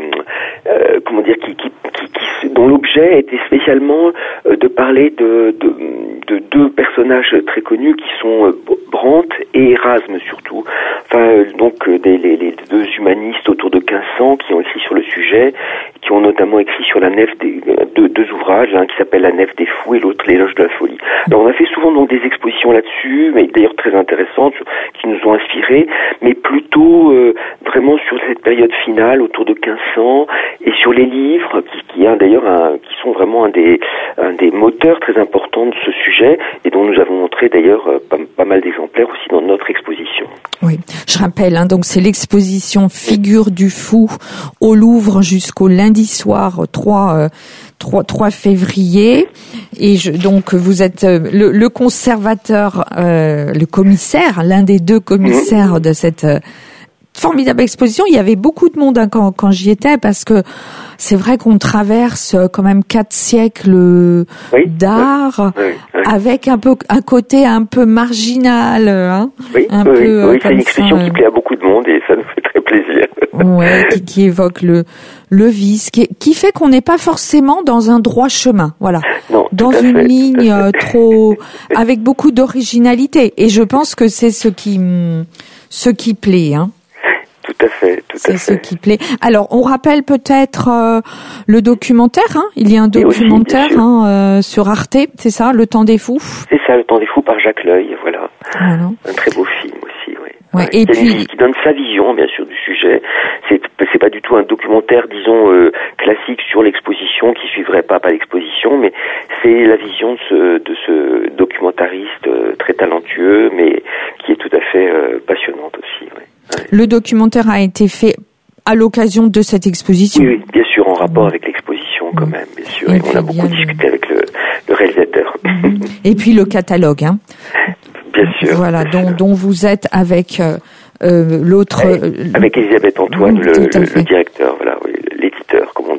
euh, comment dire, qui, qui, qui, qui dont l'objet était spécialement euh, de parler de, de, de deux personnages très connus qui sont euh, Brandt et Erasme surtout. Enfin, euh, donc euh, des, les, les deux humanistes autour de quinze cents qui ont écrit sur le sujet, qui ont notamment écrit sur la nef des euh, deux, deux ouvrages, l'un qui s'appelle La Nef des Fous et l'autre L'éloge de la folie. Alors on a fait souvent donc des expositions là-dessus, mais d'ailleurs très intéressantes, qui nous ont inspirés, mais plutôt euh, vraiment sur cette période finale autour de quinze cents et sur les livres qui, qui, hein, d'ailleurs, un, qui sont vraiment un des, un des moteurs très importants de ce sujet et dont nous avons montré d'ailleurs pas, pas mal d'exemplaires aussi dans notre exposition. Oui, je rappelle, hein, donc c'est l'exposition Figure du Fou au Louvre jusqu'au lundi soir trois février. Et je, donc vous êtes le, le conservateur, euh, le commissaire, l'un des deux commissaires de cette euh, formidable exposition. Il y avait beaucoup de monde hein, quand, quand j'y étais, parce que c'est vrai qu'on traverse quand même quatre siècles oui, d'art oui, oui, oui. avec un peu un côté un peu marginal, hein, oui, un oui, peu. Oui, c'est une exposition ça, qui plaît à beaucoup de monde et ça nous fait très plaisir. Ouais, qui, qui évoque le le vice, qui, qui fait qu'on n'est pas forcément dans un droit chemin, voilà, non, dans une fait, ligne trop avec beaucoup d'originalité. Et je pense que c'est ce qui ce qui plaît, hein. Tout à fait, tout c'est à fait. C'est ce qui plaît. Alors, on rappelle peut-être euh, le documentaire. Hein, il y a un documentaire aussi, hein, euh, sur Arte, c'est ça, Le Temps des Fous. C'est ça, Le Temps des Fous par Jacques L'Œil, voilà. voilà. Un très beau film aussi, oui. Ouais, ouais. Et qui, puis qui donne sa vision, bien sûr, du sujet. C'est c'est pas du tout un documentaire, disons, euh, classique sur l'exposition qui suivrait pas pas l'exposition, mais c'est la vision de ce, de ce documentariste euh, très talentueux, mais qui est tout à fait euh, passionnante aussi, ouais. Ouais. Le documentaire a été fait à l'occasion de cette exposition. Oui, oui, bien sûr, en rapport mmh. avec l'exposition quand même, bien sûr. Et, et on a beaucoup discuté le... avec le, le réalisateur. Mmh. Et puis le catalogue, hein. Bien sûr. Voilà, bien dont, sûr. dont vous êtes avec euh, euh, l'autre. Avec, avec Elisabeth Antoine, mmh, le, le, le directeur, voilà, oui, l'éditeur, comme on dit.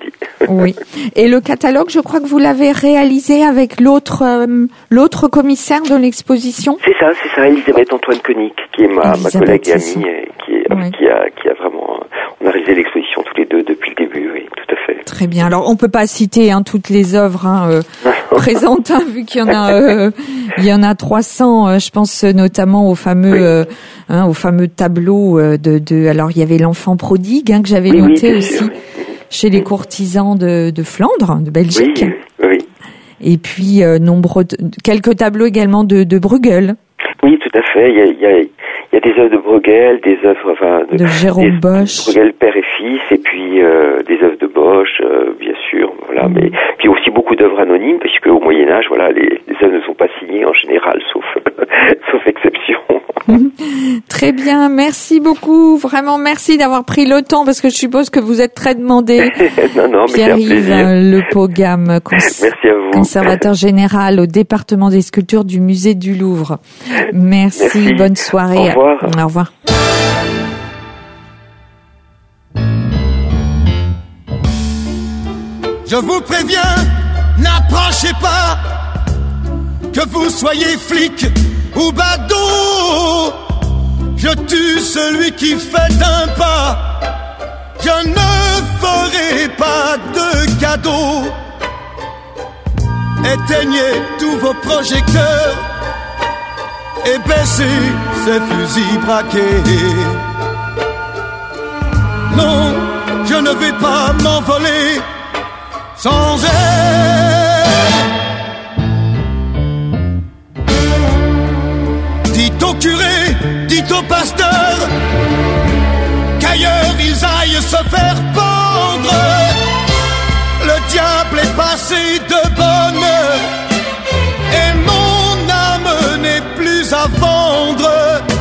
Oui. Et le catalogue, je crois que vous l'avez réalisé avec l'autre euh, l'autre commissaire de l'exposition. C'est ça, c'est ça, Elisabeth Antoine Koenig, qui est ma, ma collègue et amie, et qui, est, oui. qui, a, qui a vraiment... On a réalisé l'exposition tous les deux depuis le début, oui, tout à fait. Très bien. Alors, on peut pas citer hein, toutes les œuvres hein, euh, présentes, hein, vu qu'il y en a, euh, il y en a trois cents. Euh, je pense notamment au fameux, oui. euh, hein, au fameux tableau euh, de, de. Alors, il y avait l'enfant prodigue hein, que j'avais oui, noté oui, aussi sûr. Chez les courtisans de, de Flandre, de Belgique. Oui. oui. Et puis euh, nombreux, quelques tableaux également de, de Bruegel. Oui, tout à fait. Il y a, il y a, il y a des œuvres de Bruegel, des œuvres enfin, de, de Jérôme des, Bosch, Bruegel père et fils, et puis euh, des œuvres de Bosch, euh, bien sûr. Voilà, mm. mais puis aussi beaucoup d'œuvres anonymes, puisque au Moyen Âge, voilà, les, les œuvres ne sont pas signées en général, sauf sauf exception. Très bien, merci beaucoup. Vraiment, merci d'avoir pris le temps, parce que je suppose que vous êtes très demandé. non, non, mais Pierre-Yves Le Pogam, cons- merci à vous. conservateur général au département des sculptures du musée du Louvre. Merci, merci. Bonne soirée. Au revoir. Au revoir. Je vous préviens, n'approchez pas, que vous soyez flic ou badaud. Je tue celui qui fait un pas, je ne ferai pas de cadeau. Éteignez tous vos projecteurs et baissez ces fusils braqués. Non, je ne vais pas m'envoler sans elle. Dites au curé, dites au pasteur qu'ailleurs ils aillent se faire pendre. Le diable est passé de bonne heure et mon âme n'est plus à vendre.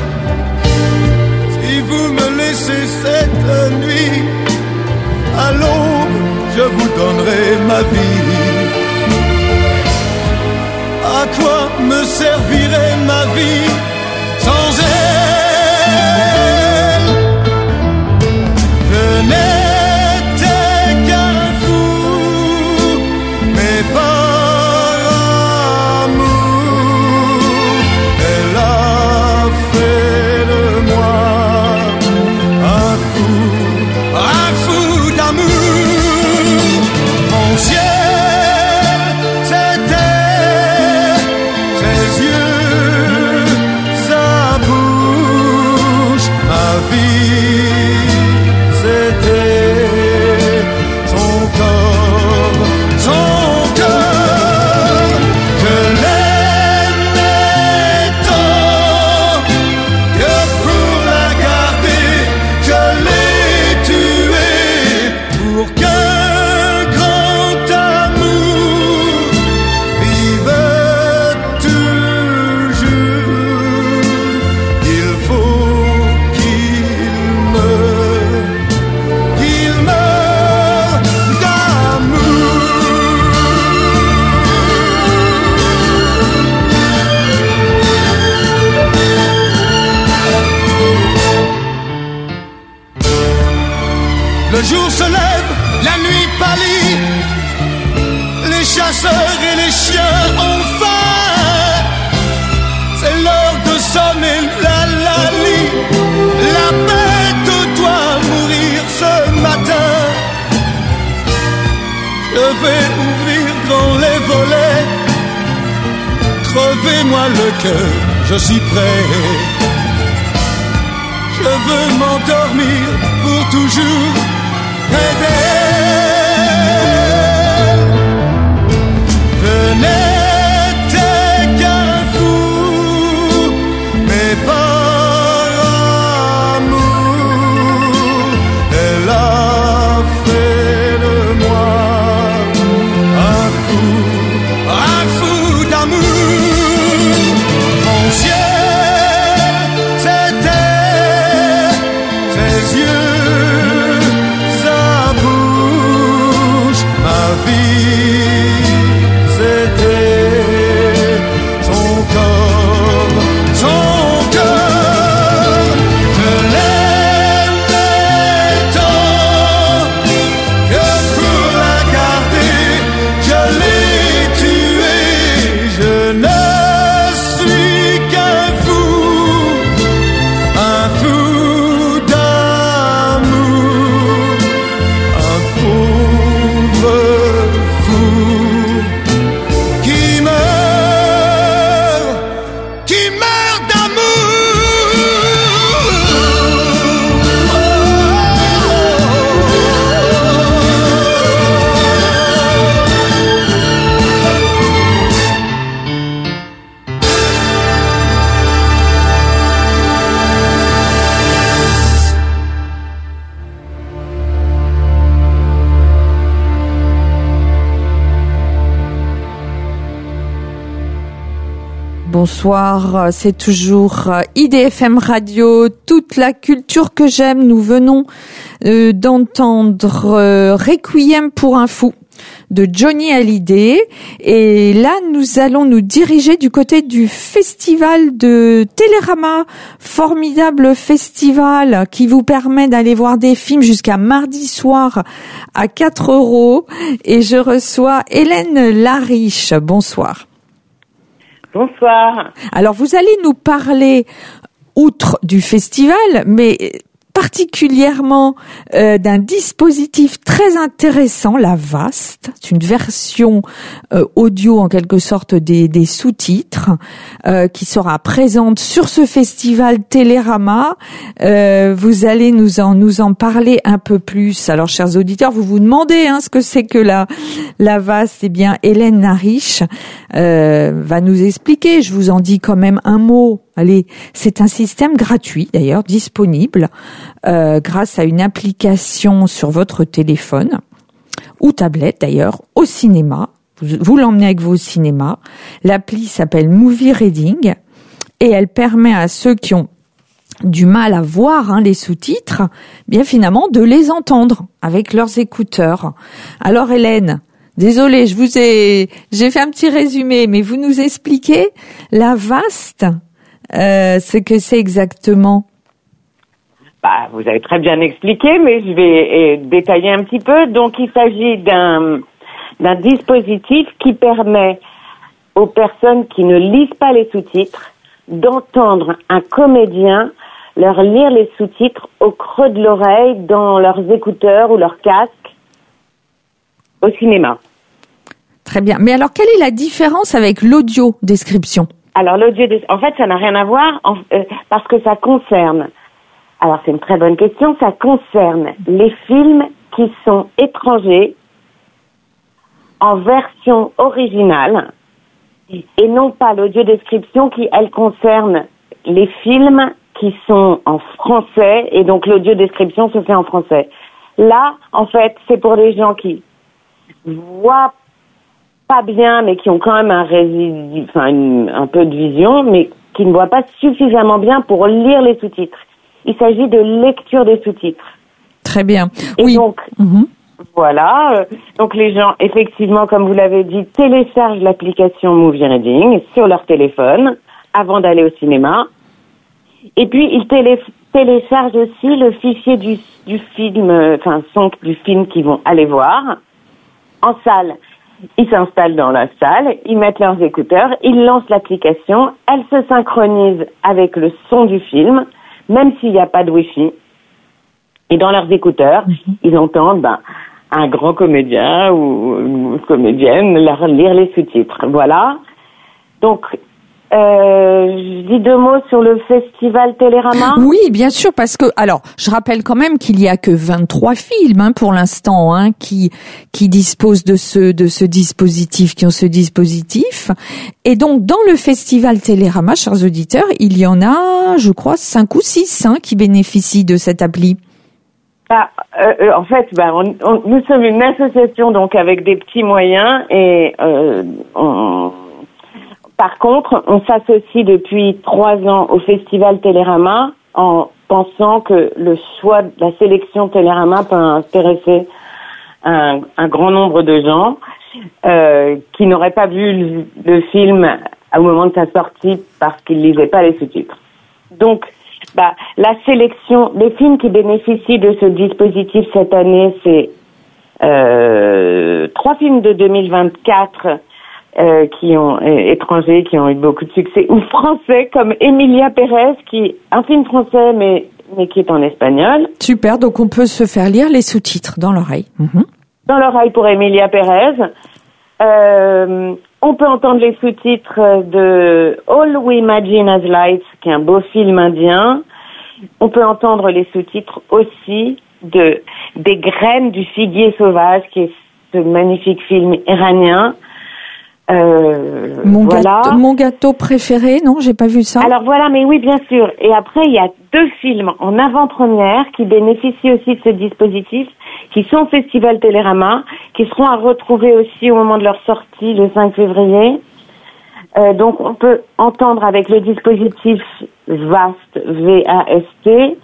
Si vous me laissez cette nuit, à l'aube, je vous donnerai ma vie. À quoi me servirait ma vie sans elle? Je n'étais qu'un fou, mais par amour, elle a fait de moi un fou, un fou d'amour. Mon ciel, c'était ses yeux, sa bouche, ma vie, c'était son corps, son cœur. Je l'aimais tant que pour la garder, je l'ai tuée pour qu'un grand amour vive toujours. Il faut qu'il meure, qu'il meure d'amour. Le jour se lève, la nuit pâlit, les chasseurs et les chiens ont faim. C'est l'heure de sonner la lali, la bête doit mourir ce matin. Je vais ouvrir grand les volets, crevez-moi le cœur, je suis prêt. Je veux m'endormir pour toujours près d'elle. Je n'étais qu'un fou, mais par amour, elle a fait de moi un fou, un fou d'amour. Mon ciel, c'était ses yeux, sa bouche, bonsoir. C'est toujours I D F M Radio, toute la culture que j'aime. Nous venons euh, d'entendre euh, Requiem pour un fou de Johnny Hallyday. Et là, nous allons nous diriger du côté du festival de Télérama, formidable festival qui vous permet d'aller voir des films jusqu'à mardi soir à quatre euros. Et je reçois Hélène Lariche. Bonsoir. Bonsoir. Alors, vous allez nous parler, outre du festival, mais particulièrement euh, d'un dispositif très intéressant, la VAST. C'est une version euh, audio en quelque sorte des, des sous-titres euh, qui sera présente sur ce festival Télérama. Euh, vous allez nous en nous en parler un peu plus. Alors, chers auditeurs, vous vous demandez hein, ce que c'est que la la VAST. Eh bien, Hélène Lariche euh, va nous expliquer. Je vous en dis quand même un mot. Allez, c'est un système gratuit d'ailleurs, disponible euh, grâce à une application sur votre téléphone ou tablette d'ailleurs, au cinéma. Vous, vous l'emmenez avec vous au cinéma. L'appli s'appelle Movie Reading et elle permet à ceux qui ont du mal à voir hein, les sous-titres, bien finalement de les entendre avec leurs écouteurs. Alors Hélène, désolée, je vous ai, j'ai fait un petit résumé, mais vous nous expliquez la VAST. Euh, ce que c'est exactement. Bah, vous avez très bien expliqué, mais je vais euh, détailler un petit peu. Donc, il s'agit d'un d'un dispositif qui permet aux personnes qui ne lisent pas les sous-titres d'entendre un comédien leur lire les sous-titres au creux de l'oreille dans leurs écouteurs ou leurs casques au cinéma. Très bien. Mais alors, quelle est la différence avec l'audio description ? Alors, l'audio, en fait, ça n'a rien à voir en, euh, parce que ça concerne, alors c'est une très bonne question, ça concerne les films qui sont étrangers en version originale et non pas l'audio-description qui, elle, concerne les films qui sont en français et donc l'audio-description se fait en français. Là, en fait, c'est pour les gens qui voient pas bien, mais qui ont quand même un résidu, enfin une, un peu de vision, mais qui ne voient pas suffisamment bien pour lire les sous-titres. Il s'agit de lecture des sous-titres. Très bien. Et oui. donc, mm-hmm. voilà. Euh, donc les gens, effectivement, comme vous l'avez dit, téléchargent l'application Movie Reading sur leur téléphone avant d'aller au cinéma. Et puis ils télé- téléchargent aussi le fichier du, du film, enfin son du film qu'ils vont aller voir en salle. Ils s'installent dans la salle, ils mettent leurs écouteurs, ils lancent l'application, elle se synchronise avec le son du film, même s'il n'y a pas de Wi-Fi. Et dans leurs écouteurs, mm-hmm. ils entendent ben, un grand comédien ou une comédienne leur lire les sous-titres. Voilà. Donc, Euh, je dis deux mots sur le festival Télérama. Oui, bien sûr, parce que alors, je rappelle quand même qu'il y a que vingt-trois films hein, pour l'instant hein, qui qui disposent de ce de ce dispositif, qui ont ce dispositif. Et donc dans le festival Télérama, chers auditeurs, il y en a, je crois, cinq ou six hein, qui bénéficient de cette appli. Ah, euh, en fait, ben, on, on, nous sommes une association donc avec des petits moyens et euh, on Par contre, on s'associe depuis trois ans au Festival Télérama en pensant que le choix, la sélection Télérama peut intéresser un, un grand nombre de gens euh, qui n'auraient pas vu le, le film au moment de sa sortie parce qu'ils lisaient pas les sous-titres. Donc, bah, la sélection, les films qui bénéficient de ce dispositif cette année, c'est euh, trois films de deux mille vingt-quatre. Euh, qui ont euh, étrangers, qui ont eu beaucoup de succès, ou français comme Emilia Pérez, qui est un film français mais mais qui est en espagnol. Super, donc on peut se faire lire les sous-titres dans l'oreille. Mmh. Dans l'oreille pour Emilia Pérez. Euh, on peut entendre les sous-titres de All We Imagine as Lights, qui est un beau film indien. On peut entendre les sous-titres aussi de Des graines du figuier sauvage, qui est ce magnifique film iranien. Euh, mon, voilà. gâteau, mon gâteau préféré, non, j'ai pas vu ça. Alors voilà, mais oui, bien sûr. Et après, il y a deux films en avant-première qui bénéficient aussi de ce dispositif, qui sont au Festival Télérama, qui seront à retrouver aussi au moment de leur sortie le cinq février. Euh, donc, on peut entendre avec le dispositif VAST, V A S T,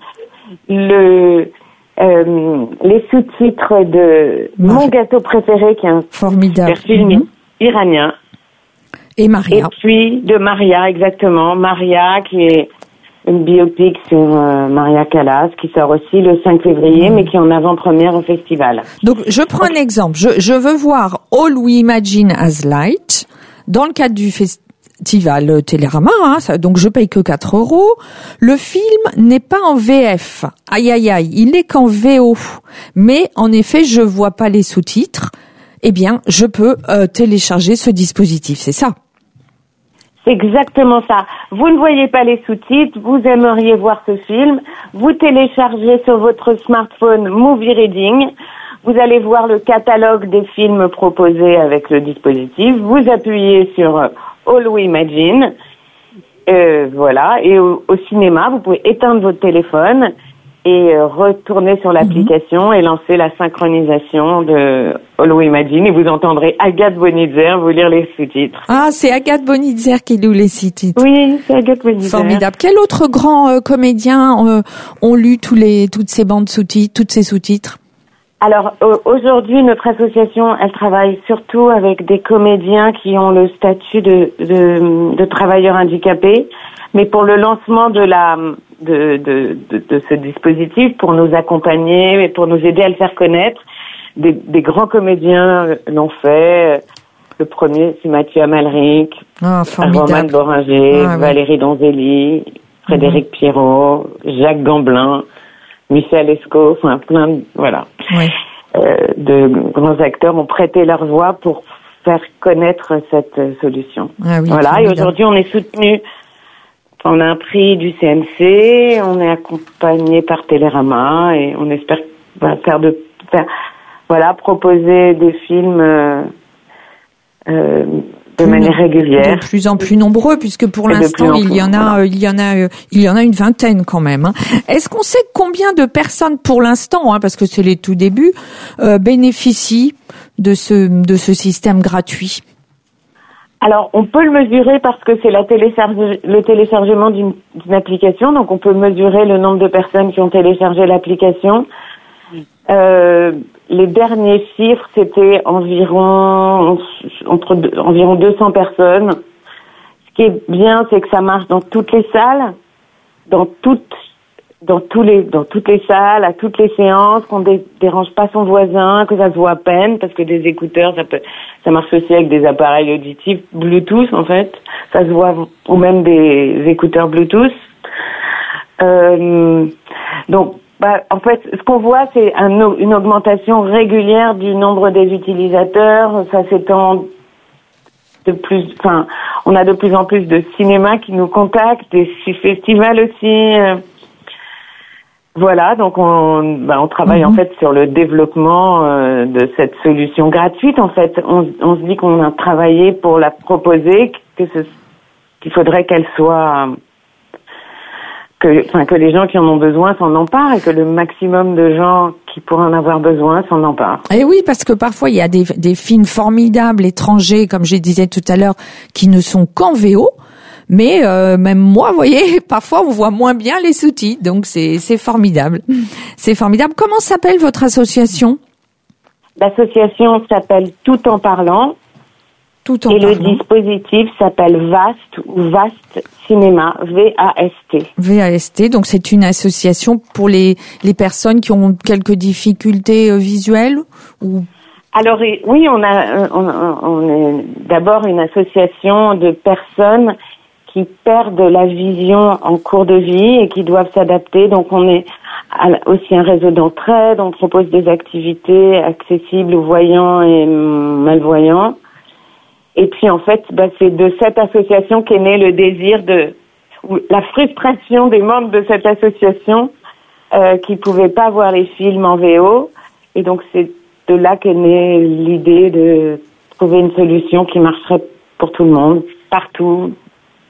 le, euh, les sous-titres de Mar- Mon gâteau préféré, qui est un formidable film mm-hmm. iranien. Et Maria. Et puis, de Maria, exactement. Maria, qui est une biopic sur euh, Maria Callas, qui sort aussi le cinq février, mmh. mais qui est en avant-première au festival. Donc, je prends un exemple. Je, je veux voir All We Imagine as Light dans le cadre du festival Télérama, hein, ça, donc je paye que quatre euros. Le film n'est pas en V F. Aïe, aïe, aïe. Il est qu'en V O. Mais, en effet, je vois pas les sous-titres. Eh bien, je peux euh, télécharger ce dispositif. C'est ça? C'est exactement ça. Vous ne voyez pas les sous-titres, vous aimeriez voir ce film, vous téléchargez sur votre smartphone Movie Reading, vous allez voir le catalogue des films proposés avec le dispositif, vous appuyez sur All We Imagine, euh, voilà, et au, au cinéma, vous pouvez éteindre votre téléphone et euh, retourner sur l'application mmh. et lancer la synchronisation de All We Imagine et vous entendrez Agathe Bonitzer vous lire les sous-titres. Ah, c'est Agathe Bonitzer qui lit les sous-titres. Oui, c'est Agathe Bonitzer. Formidable. Quel autre grand euh, comédien euh, ont lu tous les toutes ces bandes sous-titres, toutes ces sous-titres? Alors euh, aujourd'hui, notre association, elle travaille surtout avec des comédiens qui ont le statut de de, de travailleurs handicapés. Mais pour le lancement de la de, de, de, de ce dispositif, pour nous accompagner et pour nous aider à le faire connaître, des, des grands comédiens l'ont fait. Le premier, c'est Mathieu Amalric, oh, Romane Boringer, ah, Valérie ouais. Donzelli, Frédéric mmh. Pierrot, Jacques Gamblin, Michel Escaut, enfin plein de, voilà, oui. euh, de grands acteurs ont prêté leur voix pour faire connaître cette euh, solution. Ah, oui, voilà, et aujourd'hui on est soutenu. On a un prix du C N C, on est accompagné par Télérama et on espère bah, faire de faire voilà proposer des films euh, euh, de manière régulière, de plus en plus nombreux puisque pour et l'instant il y en a voilà. il y en a euh, il y en a une vingtaine quand même. Hein. Est-ce qu'on sait combien de personnes pour l'instant, hein, parce que c'est les tout débuts, euh, bénéficient de ce de ce système gratuit? Alors, on peut le mesurer parce que c'est la télécharge, le téléchargement d'une, d'une application, donc on peut mesurer le nombre de personnes qui ont téléchargé l'application. Euh, les derniers chiffres, c'était environ entre environ deux cents personnes. Ce qui est bien, c'est que ça marche dans toutes les salles, dans toutes dans tous les dans toutes les salles, à toutes les séances, qu'on dé, dérange pas son voisin, que ça se voit à peine, parce que des écouteurs, ça peut ça marche aussi avec des appareils auditifs Bluetooth en fait, ça se voit, ou même des écouteurs Bluetooth. Euh, donc bah, en fait, ce qu'on voit, c'est un, une augmentation régulière du nombre des utilisateurs. Ça s'étend de plus, enfin, on a de plus en plus de cinémas qui nous contactent, des festivals aussi. Euh, Voilà, donc on, bah, on travaille mmh. en fait sur le développement euh, de cette solution gratuite. En fait, on, on se dit qu'on a travaillé pour la proposer, que ce, qu'il faudrait qu'elle soit, que, enfin, que les gens qui en ont besoin s'en emparent et que le maximum de gens qui pourraient en avoir besoin s'en emparent. Et oui, parce que parfois il y a des, des films formidables étrangers, comme je disais tout à l'heure, qui ne sont qu'en V O. Mais euh, même moi, vous voyez, parfois on voit moins bien les sous-titres, donc c'est c'est formidable. C'est formidable. Comment s'appelle votre association? L'association s'appelle Tout en parlant. Tout en et parlant. Le dispositif s'appelle VAST ou VAST Cinéma, V A S T. V A S T, donc c'est une association pour les les personnes qui ont quelques difficultés euh, visuelles ou Alors oui, on a on, on est d'abord une association de personnes qui perdent la vision en cours de vie et qui doivent s'adapter. Donc on est aussi un réseau d'entraide, on propose des activités accessibles aux voyants et malvoyants. Et puis en fait, bah, c'est de cette association qu'est né le désir de, ou la frustration des membres de cette association euh, qui pouvaient pas voir les films en V O. Et donc c'est de là qu'est née l'idée de trouver une solution qui marcherait pour tout le monde, partout,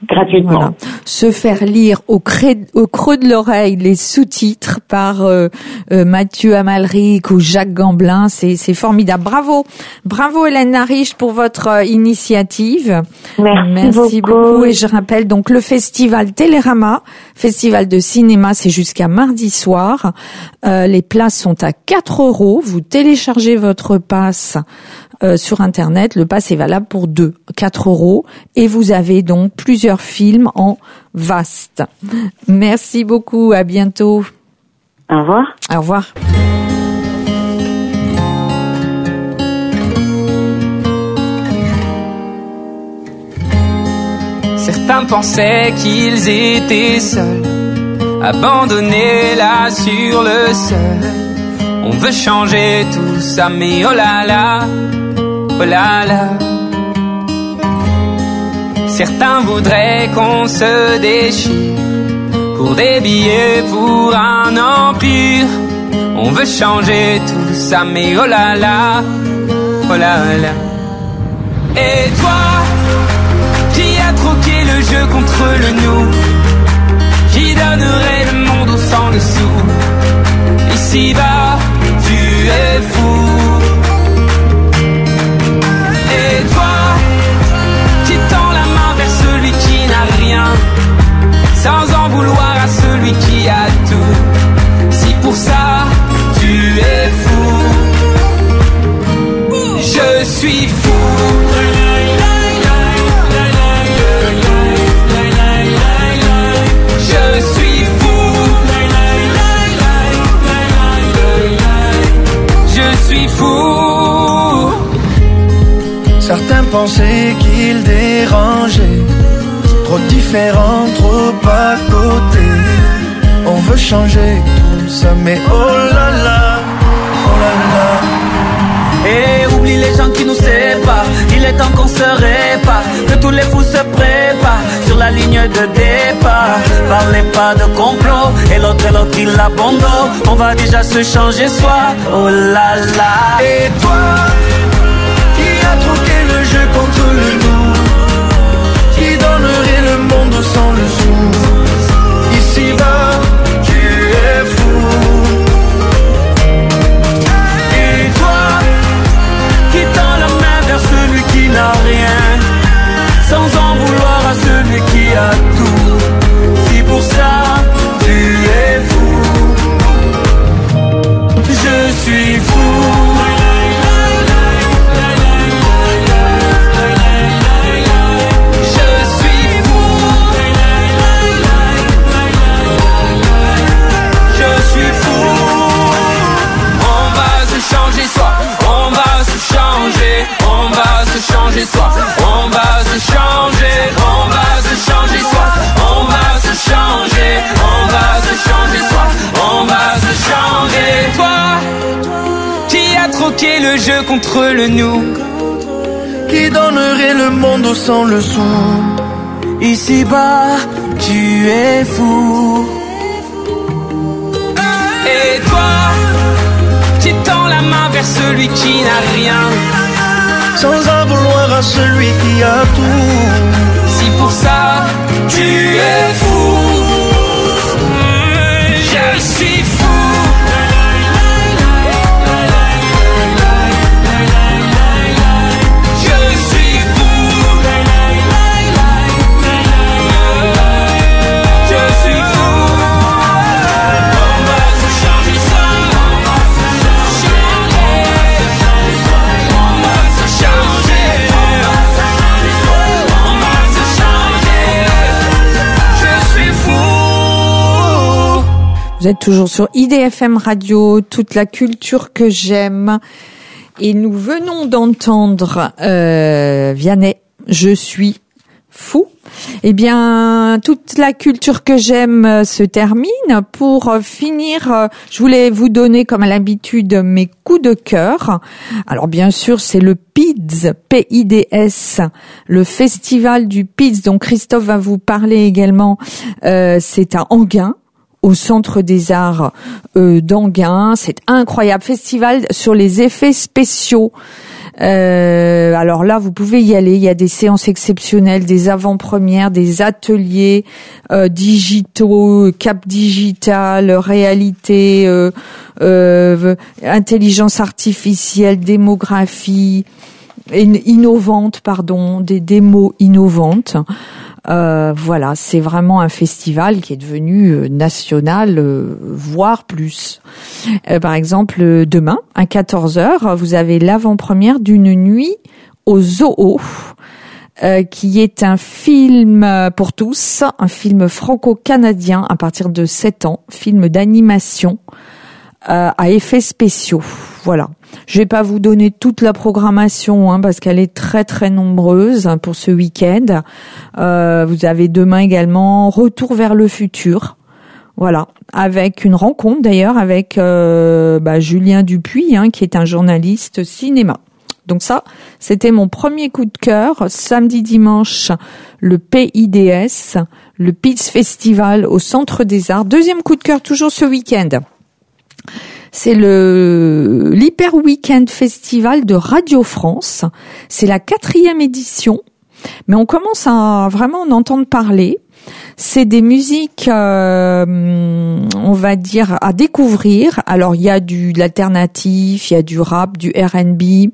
gratuitement. Voilà. Se faire lire au, cré- au creux de l'oreille les sous-titres par euh, euh, Mathieu Amalric ou Jacques Gamblin, c'est, c'est formidable. Bravo, bravo Hélène Nariche pour votre euh, initiative. Merci, Merci beaucoup. beaucoup. Et je rappelle donc le festival Télérama, festival de cinéma, c'est jusqu'à mardi soir. Euh, les places sont à quatre euros. Vous téléchargez votre passe Euh, sur Internet. Le pass est valable pour deux, quatre euros. Et vous avez donc plusieurs films en vaste. Merci beaucoup. À bientôt. Au revoir. Au revoir. Certains pensaient qu'ils étaient seuls, abandonnés là sur le seuil. On veut changer tout ça, mais oh là là, oh là là. Certains voudraient qu'on se déchire pour des billets, pour un empire. On veut changer tout ça, mais oh là là, oh là là. Et toi, qui a troqué le jeu contre le nous, qui donnerait le monde au sang dessous. Ici-bas, tu es fou. Et toi, qui tend la main vers celui qui n'a rien, sans en vouloir à celui qui a tout. Si pour ça, tu es fou, je suis fou. Certains pensaient qu'ils dérangeaient, trop différents, trop à côté. On veut changer tout ça, mais oh là là, oh là là. Et oublie les gens qui nous séparent, il est temps qu'on se répare, que tous les fous se préparent sur la ligne de départ. Parlez pas de complot, et l'autre et l'autre il abandonne. On va déjà se changer soi, oh là là. Et toi, qui a troqué le jeu contre le nous, qui donnerait le monde sans le sou. Ici-bas, tu es fou. Et toi, qui tend la main vers celui qui n'a rien, sans en vouloir à celui qui a tout. Si pour ça, tu es fou, je suis fou. Changer soi, on va se changer, on va se changer soi, on va se changer, on va se changer soi, on va se changer. Toi, qui a troqué le jeu contre le nous, qui donnerait le monde sans le sou. Ici-bas, tu es fou. Et toi, qui tend la main vers celui qui n'a rien, sans en vouloir à celui qui a tout. Si pour ça, tu es fou, je suis fou. Je suis fou. Je suis fou. On va se changer ça. On va se changer. On va se changer. Je suis fou. Vous êtes toujours sur I D F M Radio, toute la culture que j'aime. Et nous venons d'entendre euh, Vianney, je suis fou. Eh bien, toute la culture que j'aime euh, se termine. Pour euh, finir, euh, je voulais vous donner, comme à l'habitude, mes coups de cœur. Alors, bien sûr, c'est le P I D S, P I D S, le festival du P I D S, dont Christophe va vous parler également. Euh, c'est à Enghien, au Centre des Arts euh, d'Enghien. C'est incroyable. Festival sur les effets spéciaux. Euh, alors là, vous pouvez y aller. Il y a des séances exceptionnelles, des avant-premières, des ateliers euh, digitaux, cap digital, réalité, euh, euh, intelligence artificielle, démographie, in- innovante, pardon, des démos innovantes. Euh, voilà, c'est vraiment un festival qui est devenu euh, national, euh, voire plus. Euh, par exemple, euh, demain, à quatorze heures, vous avez l'avant-première d'une nuit au Zoo, euh, qui est un film pour tous, un film franco-canadien à partir de sept ans, film d'animation euh, à effets spéciaux. Voilà. Je vais pas vous donner toute la programmation hein, parce qu'elle est très très nombreuse hein, pour ce week-end. Euh, vous avez demain également Retour vers le futur. Voilà, avec une rencontre d'ailleurs avec euh, bah, Julien Dupuis hein, qui est un journaliste cinéma. Donc ça, c'était mon premier coup de cœur. Samedi, dimanche, le P I D S, le P I D S Festival au Centre des Arts. Deuxième coup de cœur toujours ce week-end. C'est le l'Hyper Weekend Festival de Radio France. C'est la quatrième édition, mais on commence à vraiment en entendre parler. C'est des musiques, euh, on va dire, à découvrir. Alors il y a du de l'alternatif, il y a du rap, du R and B,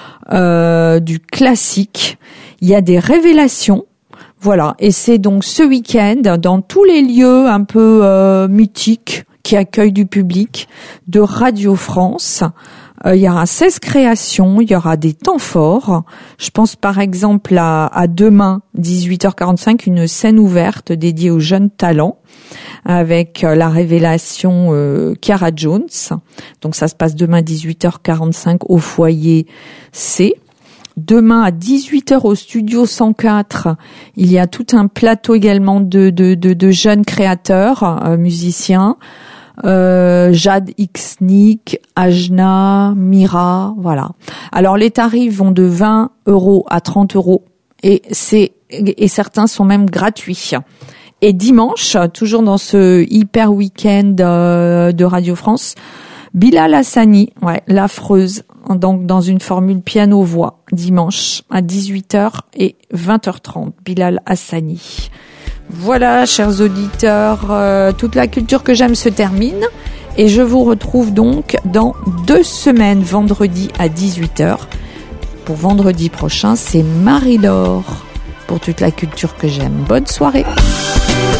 euh, du classique. Il y a des révélations. Voilà, et c'est donc ce week-end dans tous les lieux un peu euh, mythiques qui accueille du public de Radio France. Euh, il y aura seize créations, il y aura des temps forts. Je pense par exemple à, à demain, dix-huit heures quarante-cinq, une scène ouverte dédiée aux jeunes talents avec euh, la révélation euh, Kiara Jones. Donc ça se passe demain dix-huit heures quarante-cinq au foyer C. Demain à dix-huit heures au studio cent quatre, il y a tout un plateau également de, de, de, de jeunes créateurs, euh, musiciens. Euh, Jade Xnick, Ajna, Mira, voilà. Alors les tarifs vont de vingt euros à trente euros et c'est et certains sont même gratuits. Et dimanche, toujours dans ce hyper week-end euh, de Radio France, Bilal Hassani, ouais, l'affreuse, donc dans une formule piano-voix, dimanche à dix-huit heures et vingt heures trente, Bilal Hassani. Voilà, chers auditeurs, euh, toute la culture que j'aime se termine et je vous retrouve donc dans deux semaines, vendredi à dix-huit heures. Pour vendredi prochain, c'est Marie-Laure pour toute la culture que j'aime. Bonne soirée.